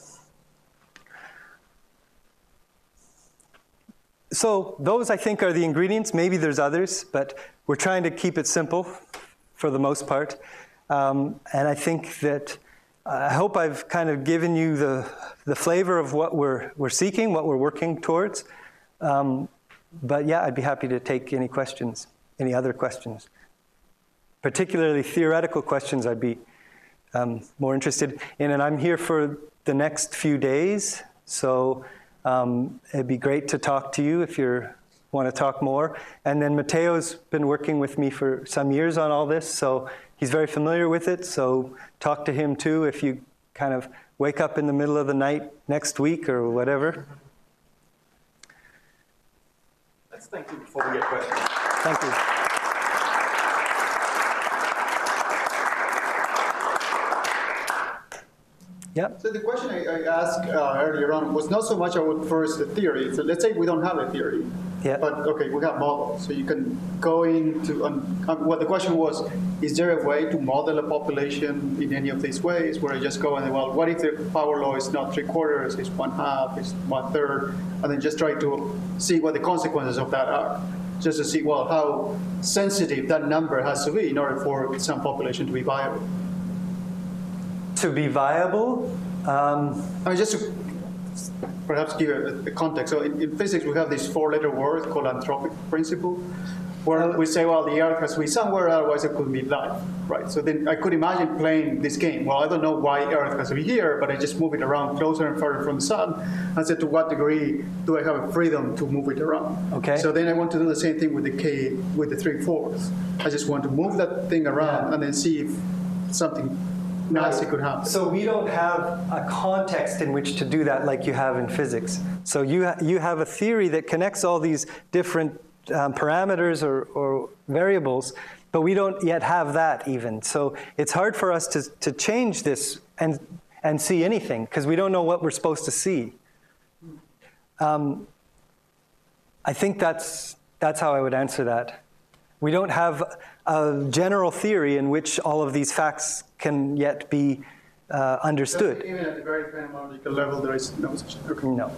So those, I think, are the ingredients. Maybe there's others, but we're trying to keep it simple for the most part. And I think that I hope I've kind of given you the flavor of what we're seeking, what we're working towards. But yeah, I'd be happy to take any questions, any other questions. Particularly theoretical questions I'd be more interested in. And I'm here for the next few days, so it'd be great to talk to you if you want to talk more. And then Matteo's been working with me for some years on all this, so he's very familiar with it. So talk to him too if you kind of wake up in the middle of the night next week or whatever. Let's thank you before we get questions. Thank you. Yeah. So the question I asked earlier on was not so much about first the theory. So let's say we don't have a theory, but okay, we have models. So you can go into, what the question was, is there a way to model a population in any of these ways where I just go and, well, what if the power law is not 3/4, it's 1/2, it's 1/3, and then just try to see what the consequences of that are. Just to see, well, how sensitive that number has to be in order for some population to be viable. To be viable? I mean, just to perhaps give a context. So in physics, we have this 4-letter word called anthropic principle, where we say, well, the Earth has to be somewhere, otherwise it couldn't be life, right? So then I could imagine playing this game. Well, I don't know why Earth has to be here, but I just move it around closer and further from the sun, and say, to what degree do I have a freedom to move it around? Okay. So then I want to do the same thing with the K, with the 3/4. I just want to move that thing around and then see if something nasty could happen. So we don't have a context in which to do that like you have in physics. So you have a theory that connects all these different parameters or variables, but we don't yet have that even. So it's hard for us to change this and see anything because we don't know what we're supposed to see. I think that's how I would answer that. We don't have a general theory in which all of these facts can yet be understood. So even at the very phenomenological level, there is no such thing. Okay. No.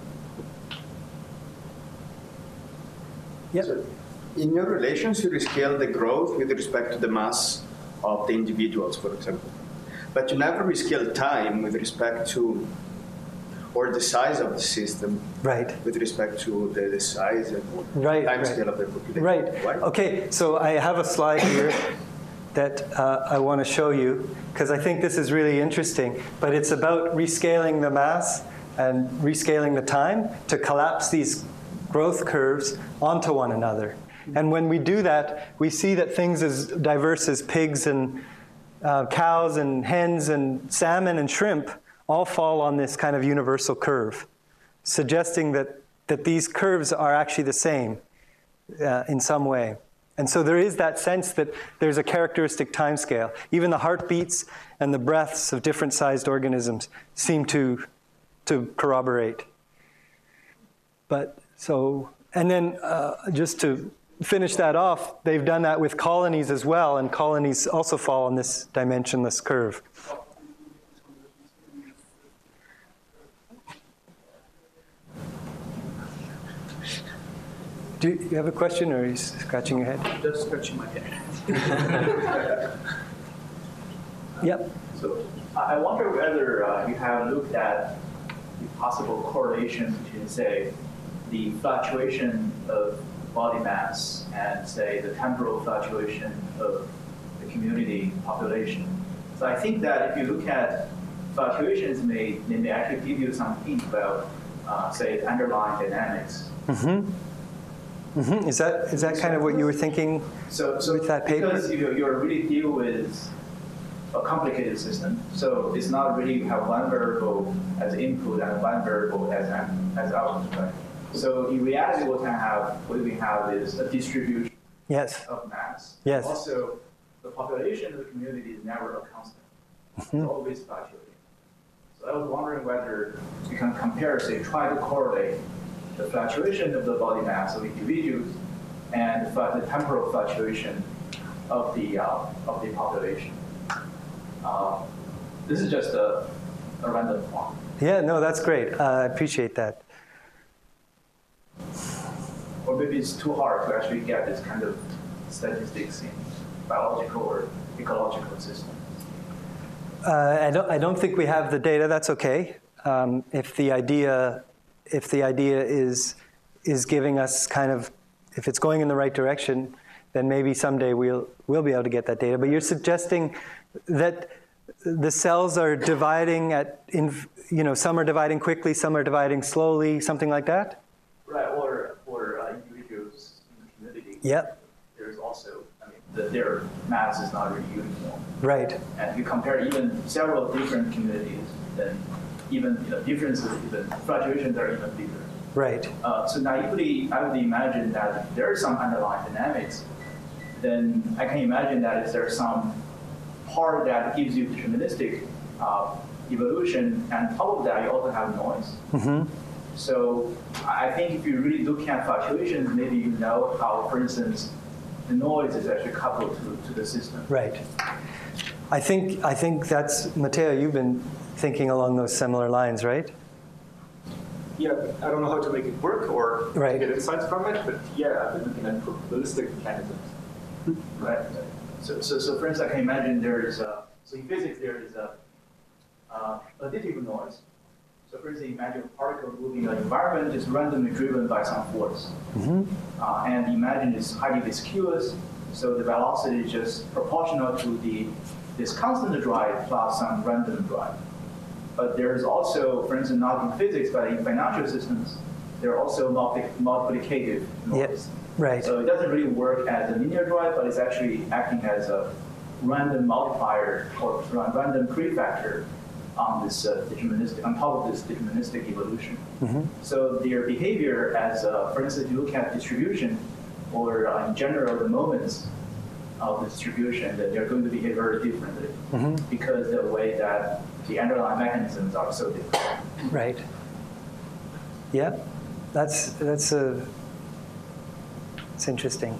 Yes. So in your relations, you rescale the growth with respect to the mass of the individuals, for example. But you never rescale time with respect to, or the size of the system, right, with respect to the size and time scale of the population. Right. Why? Okay, so I have a slide here that I want to show you, because I think this is really interesting, but it's about rescaling the mass and rescaling the time to collapse these growth curves onto one another. And when we do that, we see that things as diverse as pigs and cows and hens and salmon and shrimp all fall on this kind of universal curve, suggesting that these curves are actually the same in some way. And so there is that sense that there's a characteristic time scale. Even the heartbeats and the breaths of different sized organisms seem to corroborate. But so, and then just to finish that off, they've done that with colonies as well, and colonies also fall on this dimensionless curve. Do you have a question, or are you scratching your head? Just scratching my head. Yep. So I wonder whether you have looked at the possible correlation between, say, the fluctuation of body mass and, say, the temporal fluctuation of the community population. So I think that if you look at fluctuations, they may actually give you some hint about, say, the underlying dynamics. Mm-hmm. Mm-hmm. Is that kind of what you were thinking with that paper? Because you're really deal with a complicated system, so it's not really you have one variable as input and one variable as output, right? So in reality, what we have is a distribution Yes. of mass. Yes. Also, the population of the community is never a constant. Mm-hmm. It's always fluctuating. So I was wondering whether you can compare, say, try to correlate the fluctuation of the body mass of individuals and the temporal fluctuation of the population. This is just a random thought. Yeah, no, that's great. I appreciate that. Or maybe it's too hard to actually get this kind of statistics in biological or ecological systems. I don't think we have the data. That's okay. If the idea is giving us kind of, if it's going in the right direction, then maybe someday we'll be able to get that data. But you're suggesting that the cells are dividing some are dividing quickly, some are dividing slowly, something like that? Right, or individuals in the community. Yep. There's also, their mass is not really uniform. Right. And if you compare even several different communities, then even differences, even fluctuations are even bigger. Right. So naively, I would imagine that if there is some underlying dynamics, then I can imagine that if there's some part that gives you deterministic evolution, and on top of that, you also have noise. Mm-hmm. So I think if you really look at fluctuations, maybe you know how, for instance, the noise is actually coupled to the system. Right. I think that's, Matteo, you've been thinking along those similar lines, right? Yeah, I don't know how to make it work or Right. get insights from it, but yeah, I've been looking at probabilistic mechanisms. Right. So for instance, I can imagine there is so in physics there is additive noise. So for instance, imagine a particle moving in an environment is randomly driven by some force. Mm-hmm. And imagine it's highly viscous, so the velocity is just proportional to this constant drive plus some random drive. But there's also, for instance, not in physics, but in financial systems, there are also multiplicative noise. Yep. Right. So it doesn't really work as a linear drive, but it's actually acting as a random multiplier or random prefactor on this deterministic, on top of this deterministic evolution. Mm-hmm. So their behavior as, for instance, if you look at distribution, or in general the moments of the distribution, that they're going to behave very differently Mm-hmm. because the way that the underlying mechanisms are so different. Right. Yeah, that's interesting.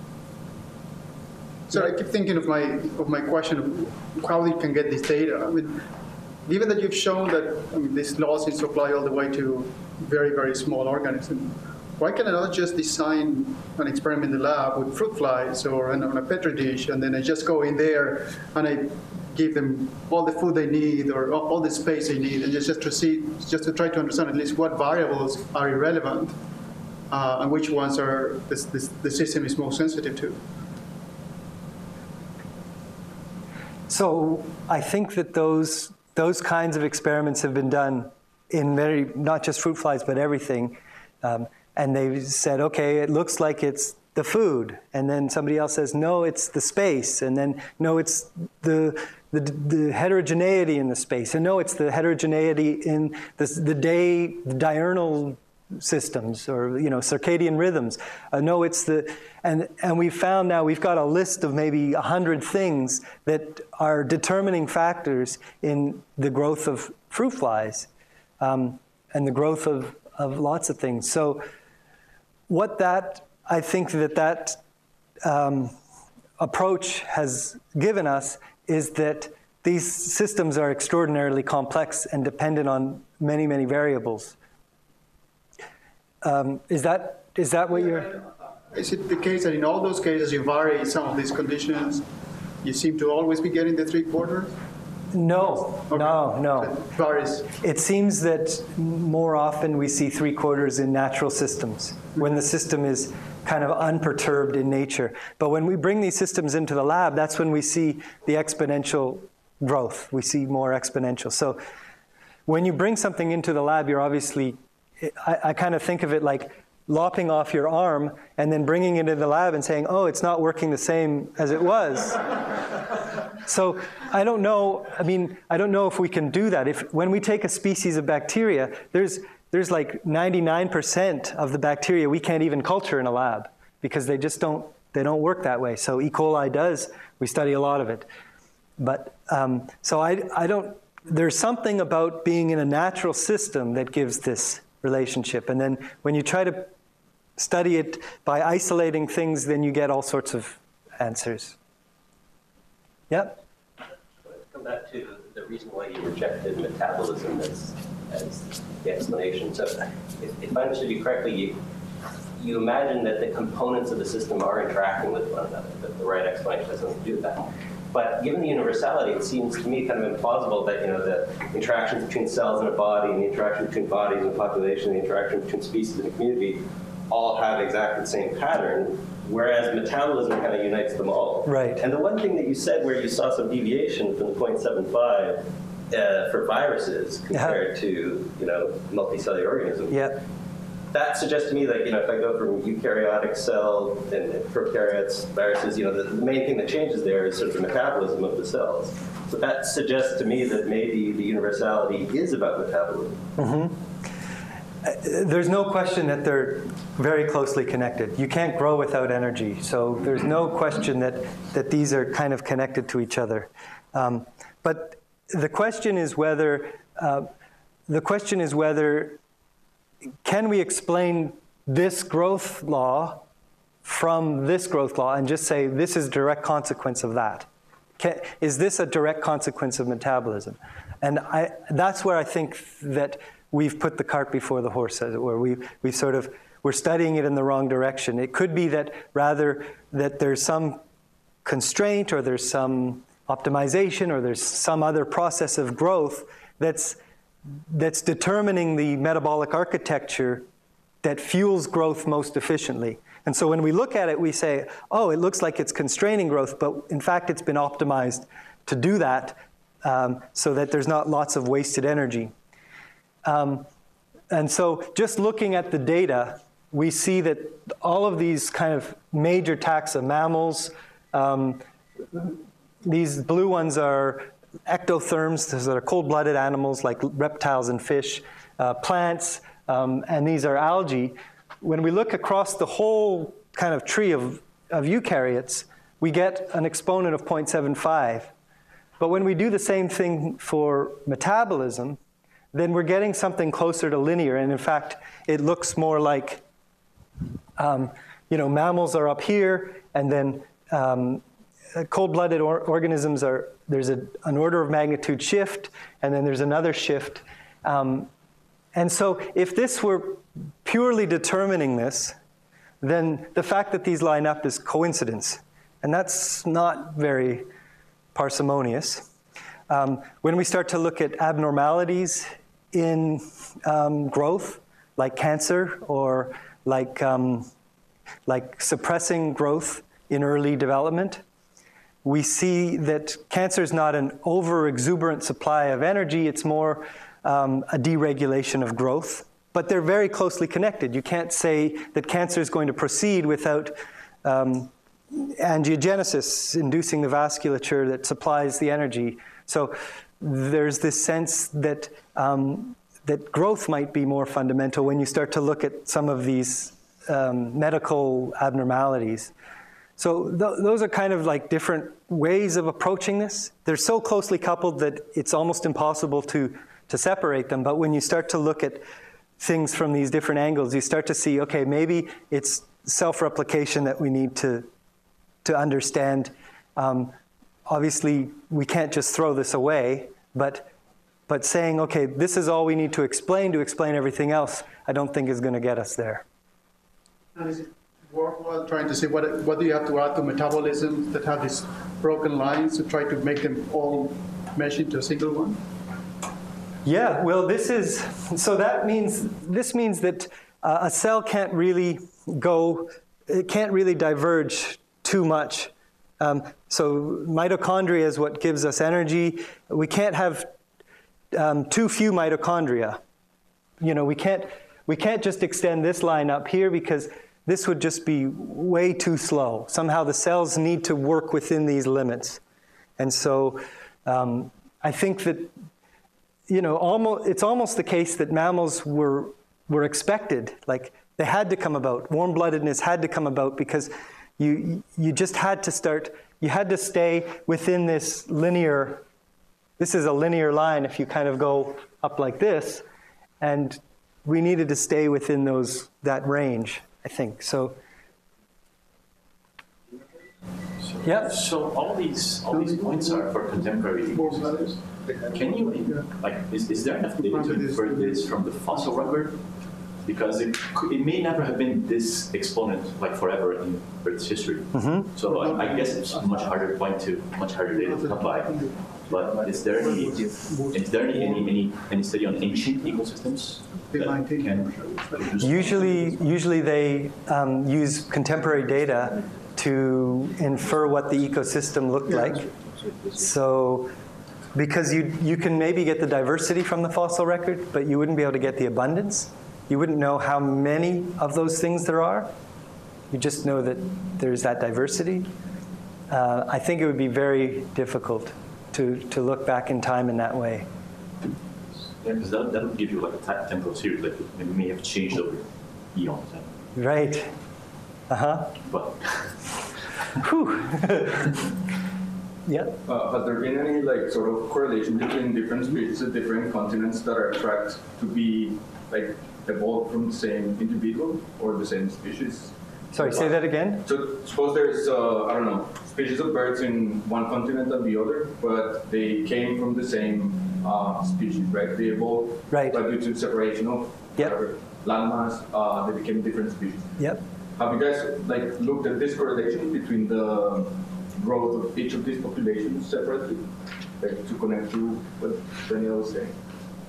So I keep thinking of my question of how you can get this data. I mean, given that you've shown that this law seems to apply all the way to very, very small organisms, why can I not just design an experiment in the lab with fruit flies or on a petri dish, and then I just go in there and I give them all the food they need or all the space they need, and just to try to understand at least what variables are irrelevant and which ones are the system is most sensitive to. So I think that those kinds of experiments have been done in not just fruit flies, but everything. And they said, okay, it looks like it's the food. And then somebody else says, no, it's the space. And then, no, it's the heterogeneity in the space. And no, it's the heterogeneity in the diurnal systems or, circadian rhythms. No, it's and we found now we've got a list of maybe 100 things that are determining factors in the growth of fruit flies and the growth of lots of things. So I think that approach has given us is that these systems are extraordinarily complex and dependent on many, many variables. Is that what you're? Is it the case that in all those cases you vary some of these conditions? You seem to always be getting the 3/4? No, Okay. no. It varies. It seems that more often we see 3/4 in natural systems, when the system is kind of unperturbed in nature. But when we bring these systems into the lab, that's when we see the exponential growth. We see more exponential. So when you bring something into the lab, you're obviously, I kind of think of it like lopping off your arm and then bringing it into the lab and saying, oh, it's not working the same as it was. So I don't know, I don't know if we can do that. When we take a species of bacteria, there's like 99% of the bacteria we can't even culture in a lab because they don't work that way. So E. coli does, we study a lot of it. But, so I don't, there's something about being in a natural system that gives this relationship. And then when you try to study it by isolating things, then you get all sorts of answers. Yep. Let's come back to the reason why you rejected metabolism as the explanation. So if I understood you correctly, you imagine that the components of the system are interacting with one another, that the right explanation has something to do with that. But given the universality, it seems to me kind of implausible that the interactions between cells in a body and the interaction between bodies and a population, the interaction between species in a community, all have exactly the same pattern, whereas metabolism kind of unites them all. Right. And the one thing that you said where you saw some deviation from the 0.75 for viruses compared to multicellular organisms. Yeah. That suggests to me that if I go from eukaryotic cell and prokaryotes, viruses, the main thing that changes there is sort of the metabolism of the cells. So that suggests to me that maybe the universality is about metabolism. Mm-hmm. There's no question that they're very closely connected. You can't grow without energy, so there's no question that these are kind of connected to each other. But the question is whether can we explain this growth law from this growth law and just say this is a direct consequence of that? Is this a direct consequence of metabolism? And that's where I think that we've put the cart before the horse, as it were. We're studying it in the wrong direction. It could be that rather that there's some constraint or there's some optimization or there's some other process of growth that's determining the metabolic architecture that fuels growth most efficiently. And so when we look at it, we say, oh, it looks like it's constraining growth, but in fact, it's been optimized to do that so that there's not lots of wasted energy. And so just looking at the data, we see that all of these kind of major taxa, mammals, these blue ones are ectotherms, those are cold-blooded animals like reptiles and fish, plants, and these are algae. When we look across the whole kind of tree of eukaryotes, we get an exponent of 0.75. But when we do the same thing for metabolism, then we're getting something closer to linear. And in fact, it looks more like, mammals are up here, and then cold-blooded organisms there's an order of magnitude shift, and then there's another shift. And so if this were purely determining this, then the fact that these line up is coincidence. And that's not very parsimonious. When we start to look at abnormalities in growth, like cancer or like suppressing growth in early development, we see that cancer is not an over-exuberant supply of energy, it's more a deregulation of growth. But they're very closely connected. You can't say that cancer is going to proceed without angiogenesis, inducing the vasculature that supplies the energy. So there's this sense that that growth might be more fundamental when you start to look at some of these medical abnormalities. So those are kind of like different ways of approaching this. They're so closely coupled that it's almost impossible to separate them. But when you start to look at things from these different angles, you start to see, okay, maybe it's self-replication that we need to understand. Obviously, we can't just throw this away, but saying, okay, this is all we need to explain everything else, I don't think is going to get us there. And is it worthwhile trying to see what do you have to add to metabolisms that have these broken lines to try to make them all mesh into a single one? Yeah, well, this means that a cell can't really it can't really diverge too much. So mitochondria is what gives us energy. We can't have too few mitochondria. You know, we can't just extend this line up here because this would just be way too slow. Somehow the cells need to work within these limits. And so I think that, you know, it's almost the case that mammals were expected. Like, they had to come about. Warm-bloodedness had to come about because you just had to start, you had to stay within this linear, this is a linear line if you kind of go up like this, and we needed to stay within that range, I think. So, yeah. So all these points are for contemporary ecosystems. Can you, like, is there enough data to infer this from the fossil record? Because it may never have been this exponent like forever in Earth's history. Mm-hmm. So I guess it's much harder data to come by. But is there any study on ancient ecosystems that can Usually they use contemporary data to infer what the ecosystem looked like. So, because you can maybe get the diversity from the fossil record, but you wouldn't be able to get the abundance. You wouldn't know how many of those things there are. You just know that there's that diversity. I think it would be very difficult to look back in time in that way. Yeah, because that would give you like a temporal series that may have changed over eons. Right. Uh-huh. But whew. Yeah. Has there been any like sort of correlation between different species at different continents that are tracked to be like evolved from the same individual or the same species? Sorry, say that again? So suppose there's, I don't know, species of birds in one continent and the other, but they came from the same species, right? They evolved right. But due to separation of landmass, they became different species. Yep. Have you guys like looked at this correlation between the growth of each of these populations separately, like to connect to what Daniel was saying?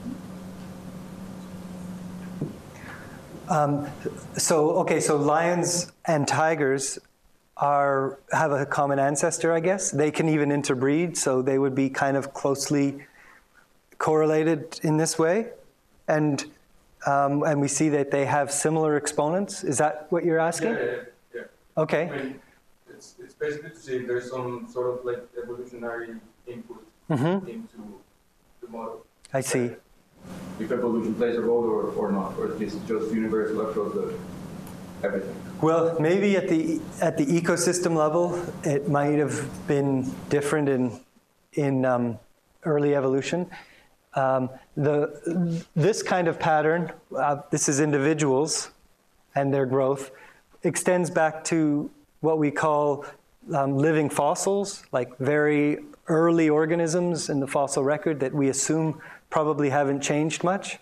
So lions and tigers have a common ancestor, I guess. They can even interbreed, so they would be kind of closely correlated in this way. And we see that they have similar exponents. Is that what you're asking? Yeah. Okay. I mean, it's basically to see if there's some sort of like evolutionary input into the model. I see. If evolution plays a role or not, or if this is just universal across everything. Well, maybe at the ecosystem level, it might have been different in early evolution. This kind of pattern, this is individuals and their growth, extends back to what we call living fossils, like very early organisms in the fossil record that we assume probably haven't changed much.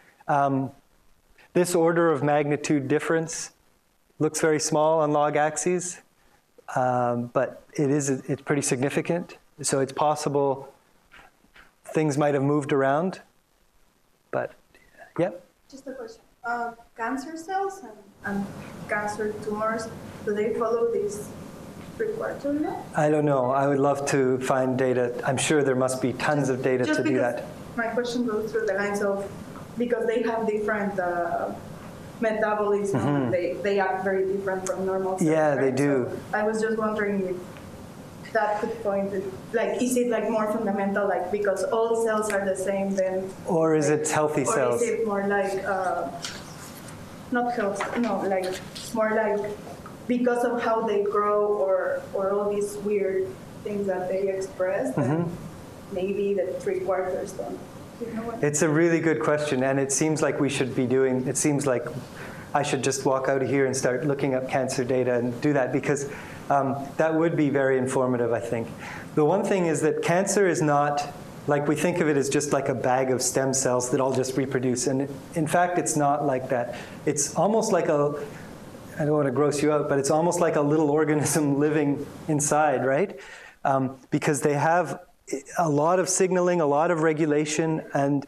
This order of magnitude difference looks very small on log axes, but it's pretty significant. So it's possible things might have moved around, but yeah. Just a question. Cancer cells and cancer tumors, do they follow this three-quarter law? I don't know. I would love to find data. I'm sure there must be tons of data to do that. My question goes through the lines of, because they have different metabolism, they act very different from normal cells. Yeah, right? they do. So I was just wondering if that could point to, like, is it like more fundamental, like because all cells are the same then? Or is it healthy cells? Or is it more like, not health, no, like, more like because of how they grow or all these weird things that they express, then maybe the three-quarters don't. You know what? It's a really good question, and it seems like we should be doing, it seems like I should just walk out of here and start looking up cancer data and do that, because that would be very informative, I think. The one thing is that cancer is not, like we think of it as just like a bag of stem cells that all just reproduce, and in fact it's not like that. It's almost like I don't want to gross you out, but it's almost like a little organism living inside, right? Because they have a lot of signaling, a lot of regulation, and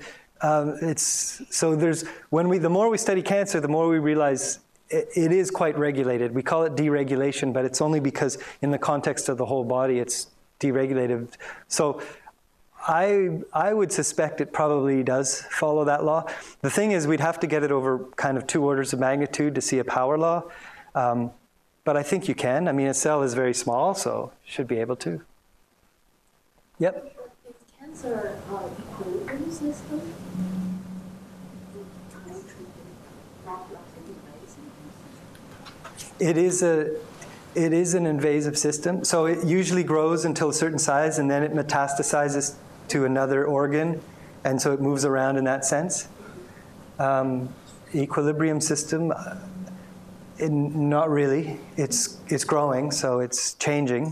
the more we study cancer, the more we realize it is quite regulated. We call it deregulation, but it's only because in the context of the whole body, it's deregulated. So I would suspect it probably does follow that law. The thing is, we'd have to get it over kind of 2 orders of magnitude to see a power law. But I think you can. I mean, a cell is very small, so should be able to. Yep. Is cancer an equilibrium system? It is an invasive system. So it usually grows until a certain size, and then it metastasizes to another organ, and so it moves around in that sense. Equilibrium system, not really. It's growing, so it's changing.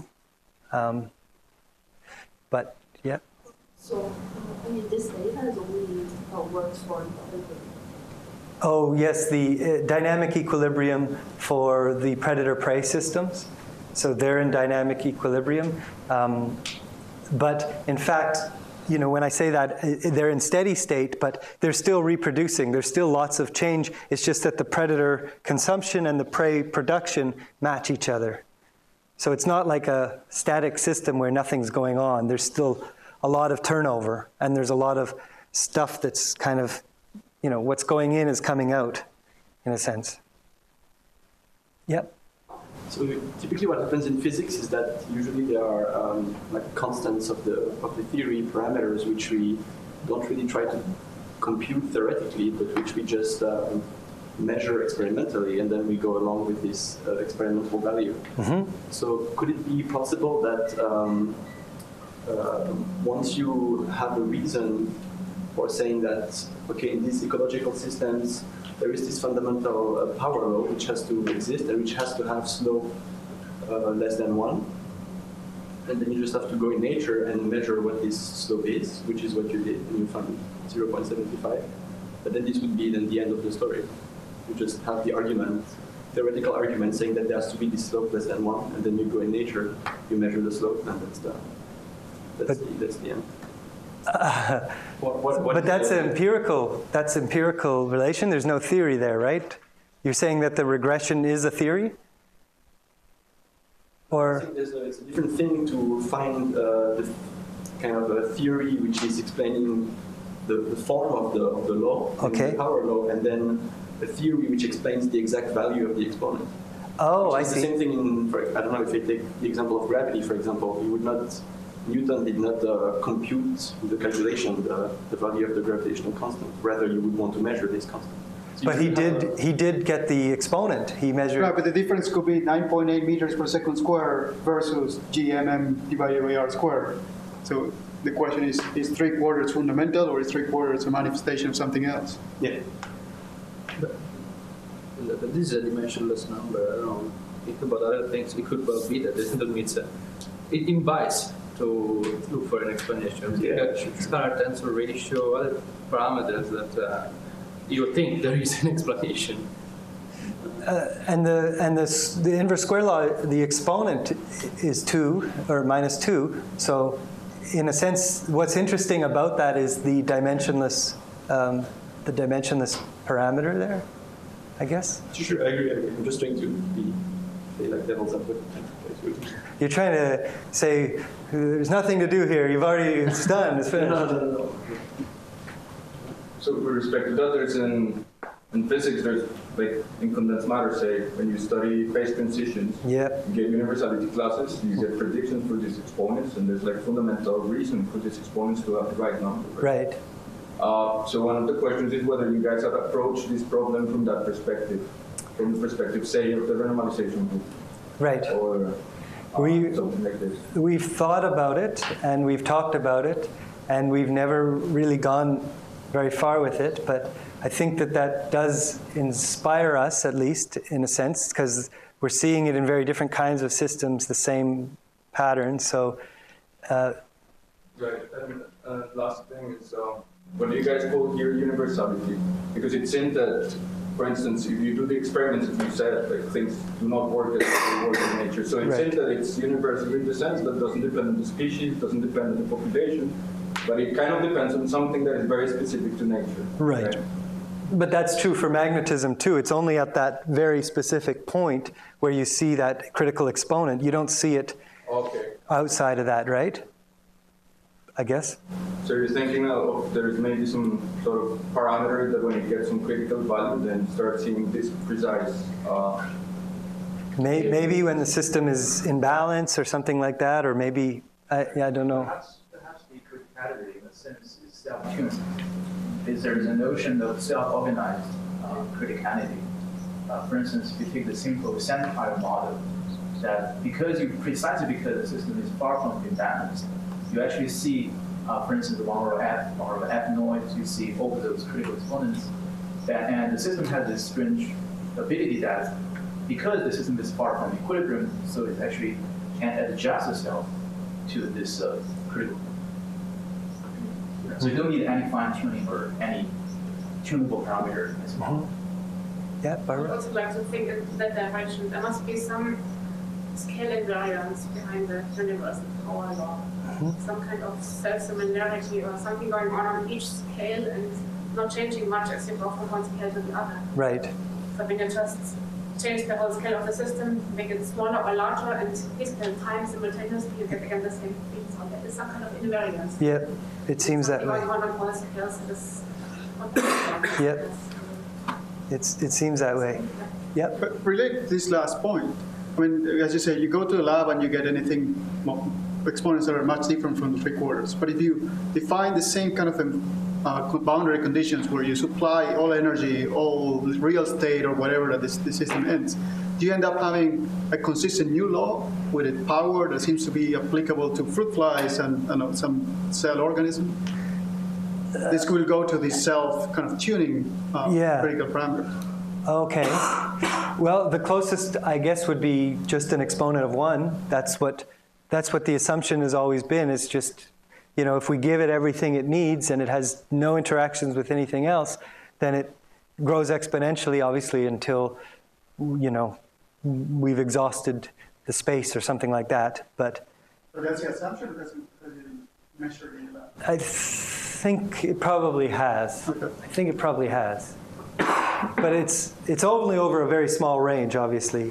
But yeah. So this data is only works for the. Oh yes, the dynamic equilibrium for the predator-prey systems. So they're in dynamic equilibrium. But in fact, when I say that, they're in steady state, but they're still reproducing. There's still lots of change. It's just that the predator consumption and the prey production match each other. So it's not like a static system where nothing's going on. There's still a lot of turnover, and there's a lot of stuff that's kind of, what's going in is coming out, in a sense. Yep. So typically what happens in physics is that usually there are like constants of the theory parameters which we don't really try to compute theoretically, but which we just measure experimentally, and then we go along with this experimental value. Mm-hmm. So could it be possible that once you have a reason for saying that, okay, in these ecological systems, there is this fundamental power law which has to exist and which has to have slope less than 1. And then you just have to go in nature and measure what this slope is, which is what you did, and you found 0.75. But then this would be then the end of the story. You just have the argument, theoretical argument, saying that there has to be this slope less than 1, and then you go in nature, you measure the slope, and that's the end. But that's empirical. That's empirical relation. There's no theory there, right? You're saying that the regression is a theory, or? I think it's a different thing to find the kind of a theory which is explaining the form of the law, okay, the power law, and then a theory which explains the exact value of the exponent. Oh, I see. The same thing in, I don't know if you take the example of gravity, for example, Newton did not compute the calculation the value of the gravitational constant. Rather, you would want to measure this constant. So but he did get the exponent. He measured. Right, but the difference could be 9.8 meters per second squared versus GMM divided by R squared. So the question is 3/4 fundamental, or is 3/4 a manifestation of something else? Yeah. But this is a dimensionless number. I don't know. Think about other things. It could well be that this doesn't mean it invites to look for an explanation. Yeah. Scalar tensor ratio, other parameters that you think there is an explanation. And the inverse square law, the exponent is 2 or minus 2. So, in a sense, what's interesting about that is the dimensionless parameter there, I guess. Sure, I agree. I'm just trying to be like devil's advocate. You're trying to say there's nothing to do here. It's done. It's finished. No. So with respect to that, there's in physics, there's like in condensed matter, say, when you study phase transitions, yeah, you get universality classes, you get predictions for these exponents, and there's like fundamental reason for these exponents to have the right number. Right. So one of the questions is whether you guys have approached this problem from that perspective, from the perspective, say, of the renormalization group. Right. Or something like this. We've thought about it, and we've talked about it, and we've never really gone very far with it, but I think that does inspire us, at least, in a sense, because we're seeing it in very different kinds of systems, the same pattern, so... Right, and last thing is, what do you guys call here universality? Because it seems that for instance, if you do the experiments that you said, like things do not work as they work in nature. So it Right. seems that it's universal in the sense that it doesn't depend on the species, doesn't depend on the population, but it kind of depends on something that is very specific to nature. Right. But that's true for magnetism too. It's only at that very specific point where you see that critical exponent. You don't see it Okay. outside of that, right? I guess. So you're thinking of there's maybe some sort of parameter that when you get some critical value, then you start seeing this precise. Maybe when the system is in balance or something like that, or maybe, I don't know. Perhaps the criticality in a sense is self-tuned. There's a notion of self-organized criticality. For instance, if you take the simple centipede model, that precisely because the system is far from imbalanced, you actually see, for instance, the one over F noise, you see over those critical exponents, and the system has this strange ability that because the system is far from equilibrium, so it actually can adjust itself to this critical. So you don't need any fine-tuning or any tunable parameter in this model. Yeah, I would Barbara? also like to think in that direction. There must be some scale invariance behind the universal power law. Some kind of self-similarity or something going on each scale and not changing much as you go from one scale to the other. Right. So we can just change the whole scale of the system, make it smaller or larger, and basically in time simultaneously you get again the same thing. So there is some kind of invariance. Yeah, it seems that way. Going on all scales is Yep. It seems that way. Yep. But related to this last point, I mean, as you say, you go to a lab and you get anything, exponents that are much different from the 3/4. But if you define the same kind of boundary conditions where you supply all energy, all real state or whatever that the system ends, do you end up having a consistent new law with a power that seems to be applicable to fruit flies and some cell organism? This will go to the self kind of tuning critical parameters. Okay. Well, the closest, I guess, would be just an exponent of 1. That's what the assumption has always been. It's just, if we give it everything it needs and it has no interactions with anything else, then it grows exponentially, obviously, until, we've exhausted the space or something like that. But that's the assumption, because you measure in the lab. I think it probably has. Okay. I think it probably has. But it's only over a very small range, obviously.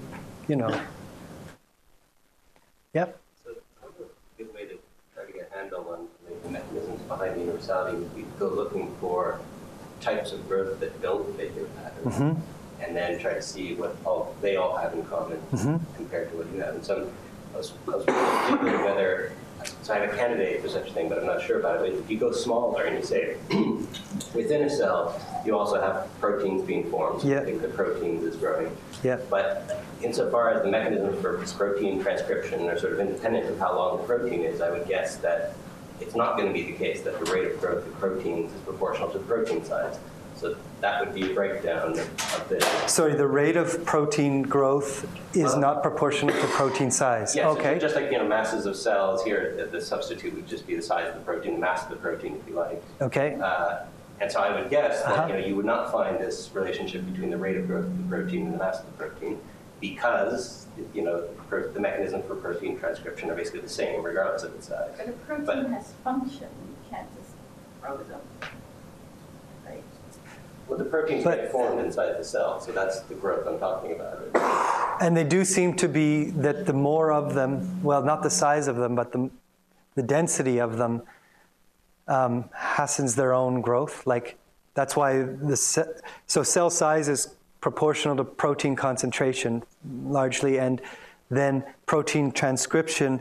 Yep. So a good way to try to get a handle on the mechanisms behind universality would be to go looking for types of growth that don't fit your pattern, and then try to see what they all have in common compared to what you have. And so I was wondering whether, so I have a candidate for such a thing, but I'm not sure about it. But if you go smaller and you say, within a cell, you also have proteins being formed. So I think the proteins is growing. Yeah. But insofar as the mechanisms for protein transcription are sort of independent of how long the protein is, I would guess that it's not going to be the case that the rate of growth of proteins is proportional to the protein size. So that would be a breakdown of this. Sorry, the rate of protein growth is not proportional to protein size. Yes, Okay. just like masses of cells here, the substitute would just be the size of the protein, the mass of the protein, if you like. Okay. And so I would guess that you would not find this relationship between the rate of growth of the protein and the mass of the protein, because the mechanisms for protein transcription are basically the same regardless of its size. But a protein has function. You can't just grow them, right? Well, the proteins get formed inside the cell, so that's the growth I'm talking about. And they do seem to be that the more of them, well, not the size of them, but the density of them hastens their own growth. Like, that's why so cell size is proportional to protein concentration, largely, and then protein transcription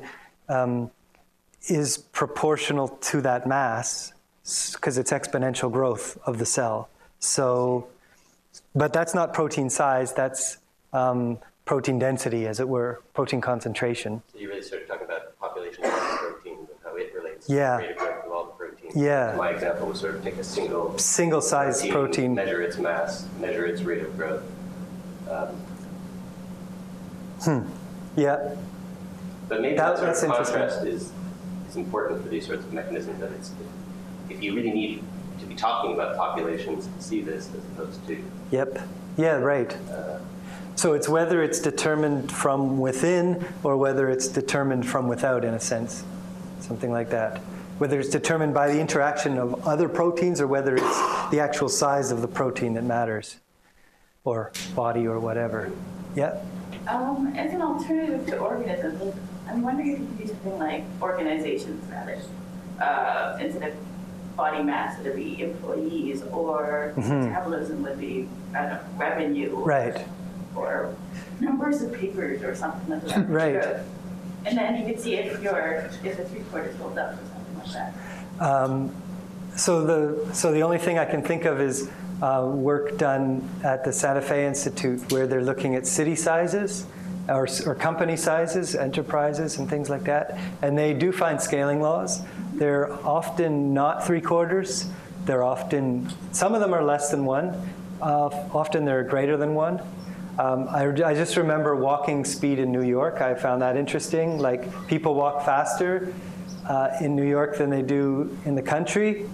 is proportional to that mass, because it's exponential growth of the cell. So, but that's not protein size, that's protein density, as it were, protein concentration. So you're really sort of talking about the population of proteins and how it relates to Yeah. the rate of growth of all the proteins. Yeah. My example was sort of take a single size protein, measure its mass, measure its rate of growth. Yeah. But maybe that sort of that's contrast is important for these sorts of mechanisms, that if you really need to be talking about populations to see this as opposed to. Yep. Yeah, right. So it's whether it's determined from within or whether it's determined from without, in a sense, something like that. Whether it's determined by the interaction of other proteins or whether it's the actual size of the protein that matters, or body or whatever. Yeah? As an alternative to organisms, I'm wondering if you could do something like organizations, rather, instead of body mass, it would be employees, or metabolism would be, I don't know, revenue. Right. Or numbers of papers or something like that. Right. And then you could see if the 3/4 holds up or something like that. So the only thing I can think of is work done at the Santa Fe Institute where they're looking at city sizes or company sizes, enterprises and things like that. And they do find scaling laws. They're often not 3/4. They're often, some of them are less than 1. Often they're greater than 1. I just remember walking speed in New York. I found that interesting. Like, people walk faster in New York than they do in the country.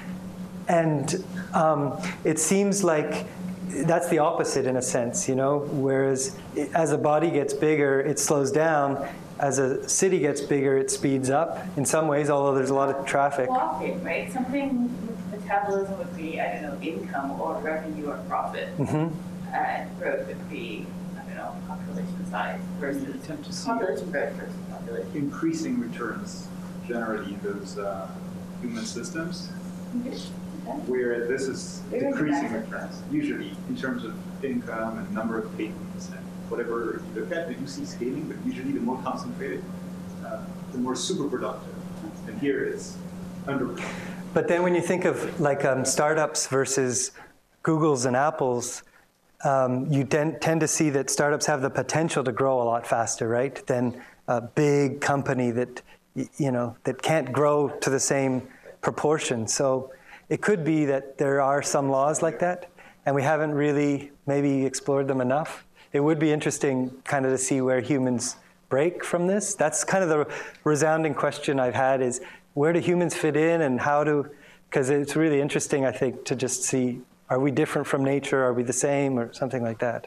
And it seems like that's the opposite in a sense, you know, whereas as a body gets bigger, it slows down. As a city gets bigger, it speeds up in some ways, although there's a lot of traffic. Walking, right? Something with metabolism would be, I don't know, income or revenue or profit. And growth would be, I don't know, population size versus population growth versus population. Increasing returns generally in those human systems, where this is decreasing returns, usually in terms of income and number of patents and whatever you look at. We do see scaling, but usually the more concentrated, the more super productive. And here it's underproductive. But then when you think of like startups versus Googles and Apples, you tend to see that startups have the potential to grow a lot faster, right, than a big company that, you know, that can't grow to the same proportion. So it could be that there are some laws like that, and we haven't really maybe explored them enough. It would be interesting kind of to see where humans break from this. That's kind of the resounding question I've had, is where do humans fit in, and how do, because it's really interesting, I think, to just see, are we different from nature? Are we the same? Or something like that.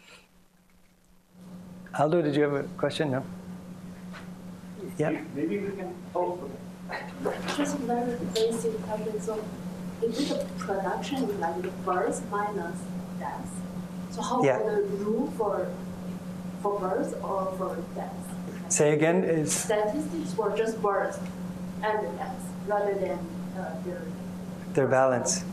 Aldo, did you have a question? No? Yeah? Maybe we can talk. Just very basic question. So if it's a production, like the birth minus death, so how about the rule for birth or for death? Say again? Is statistics for just birth and death rather than their balance.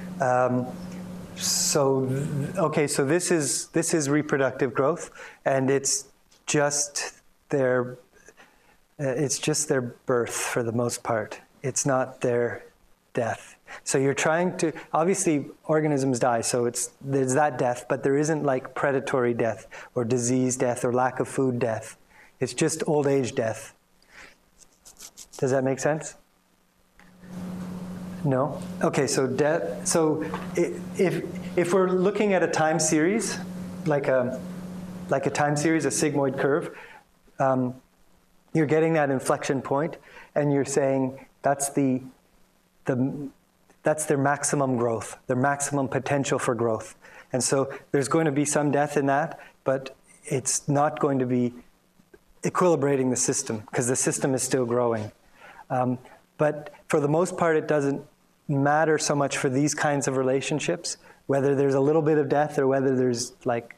So this is reproductive growth, and it's just their birth for the most part. It's not their death. So you're trying to, obviously organisms die, so there's that death, but there isn't like predatory death or disease death or lack of food death. It's just old age death. Does that make sense? No? Okay, so death. So if we're looking at a time series, like a time series, a sigmoid curve, you're getting that inflection point, and you're saying that's that's their maximum growth, their maximum potential for growth. And so there's going to be some death in that, but it's not going to be equilibrating the system, because the system is still growing. But for the most part, it doesn't matter so much for these kinds of relationships, whether there's a little bit of death or whether there's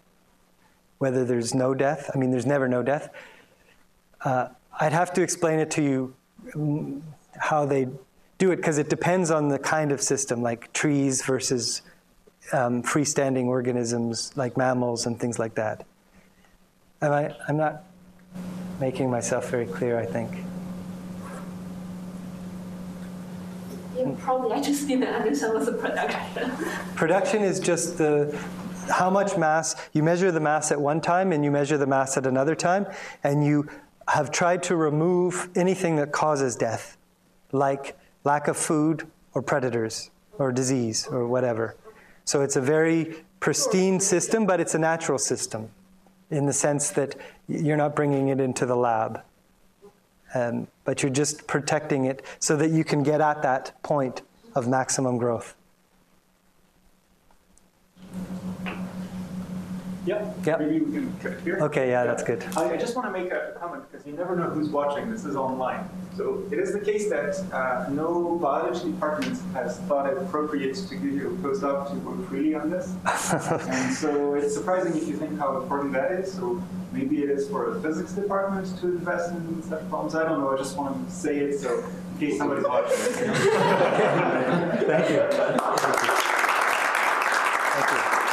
no death. I mean, there's never no death. I'd have to explain it to you how they do it, because it depends on the kind of system, like trees versus freestanding organisms like mammals and things like that. I'm not making myself very clear, I think. Yeah, probably I just didn't understand what's the production. Production is just how much mass, you measure the mass at one time and you measure the mass at another time, and you have tried to remove anything that causes death, like lack of food or predators or disease or whatever. So it's a very pristine system, but it's a natural system in the sense that you're not bringing it into the lab. But you're just protecting it so that you can get at that point of maximum growth. Yep. Maybe we can cut it here. Okay, yeah, that's good. I just want to make a comment because you never know who's watching. This is online. So it is the case that no biology department has thought it appropriate to give you a postdoc to work freely on this. And so it's surprising if you think how important that is. So maybe it is for a physics department to invest in such problems. I don't know. I just want to say it so in case somebody's watching. Thank you. Thank you.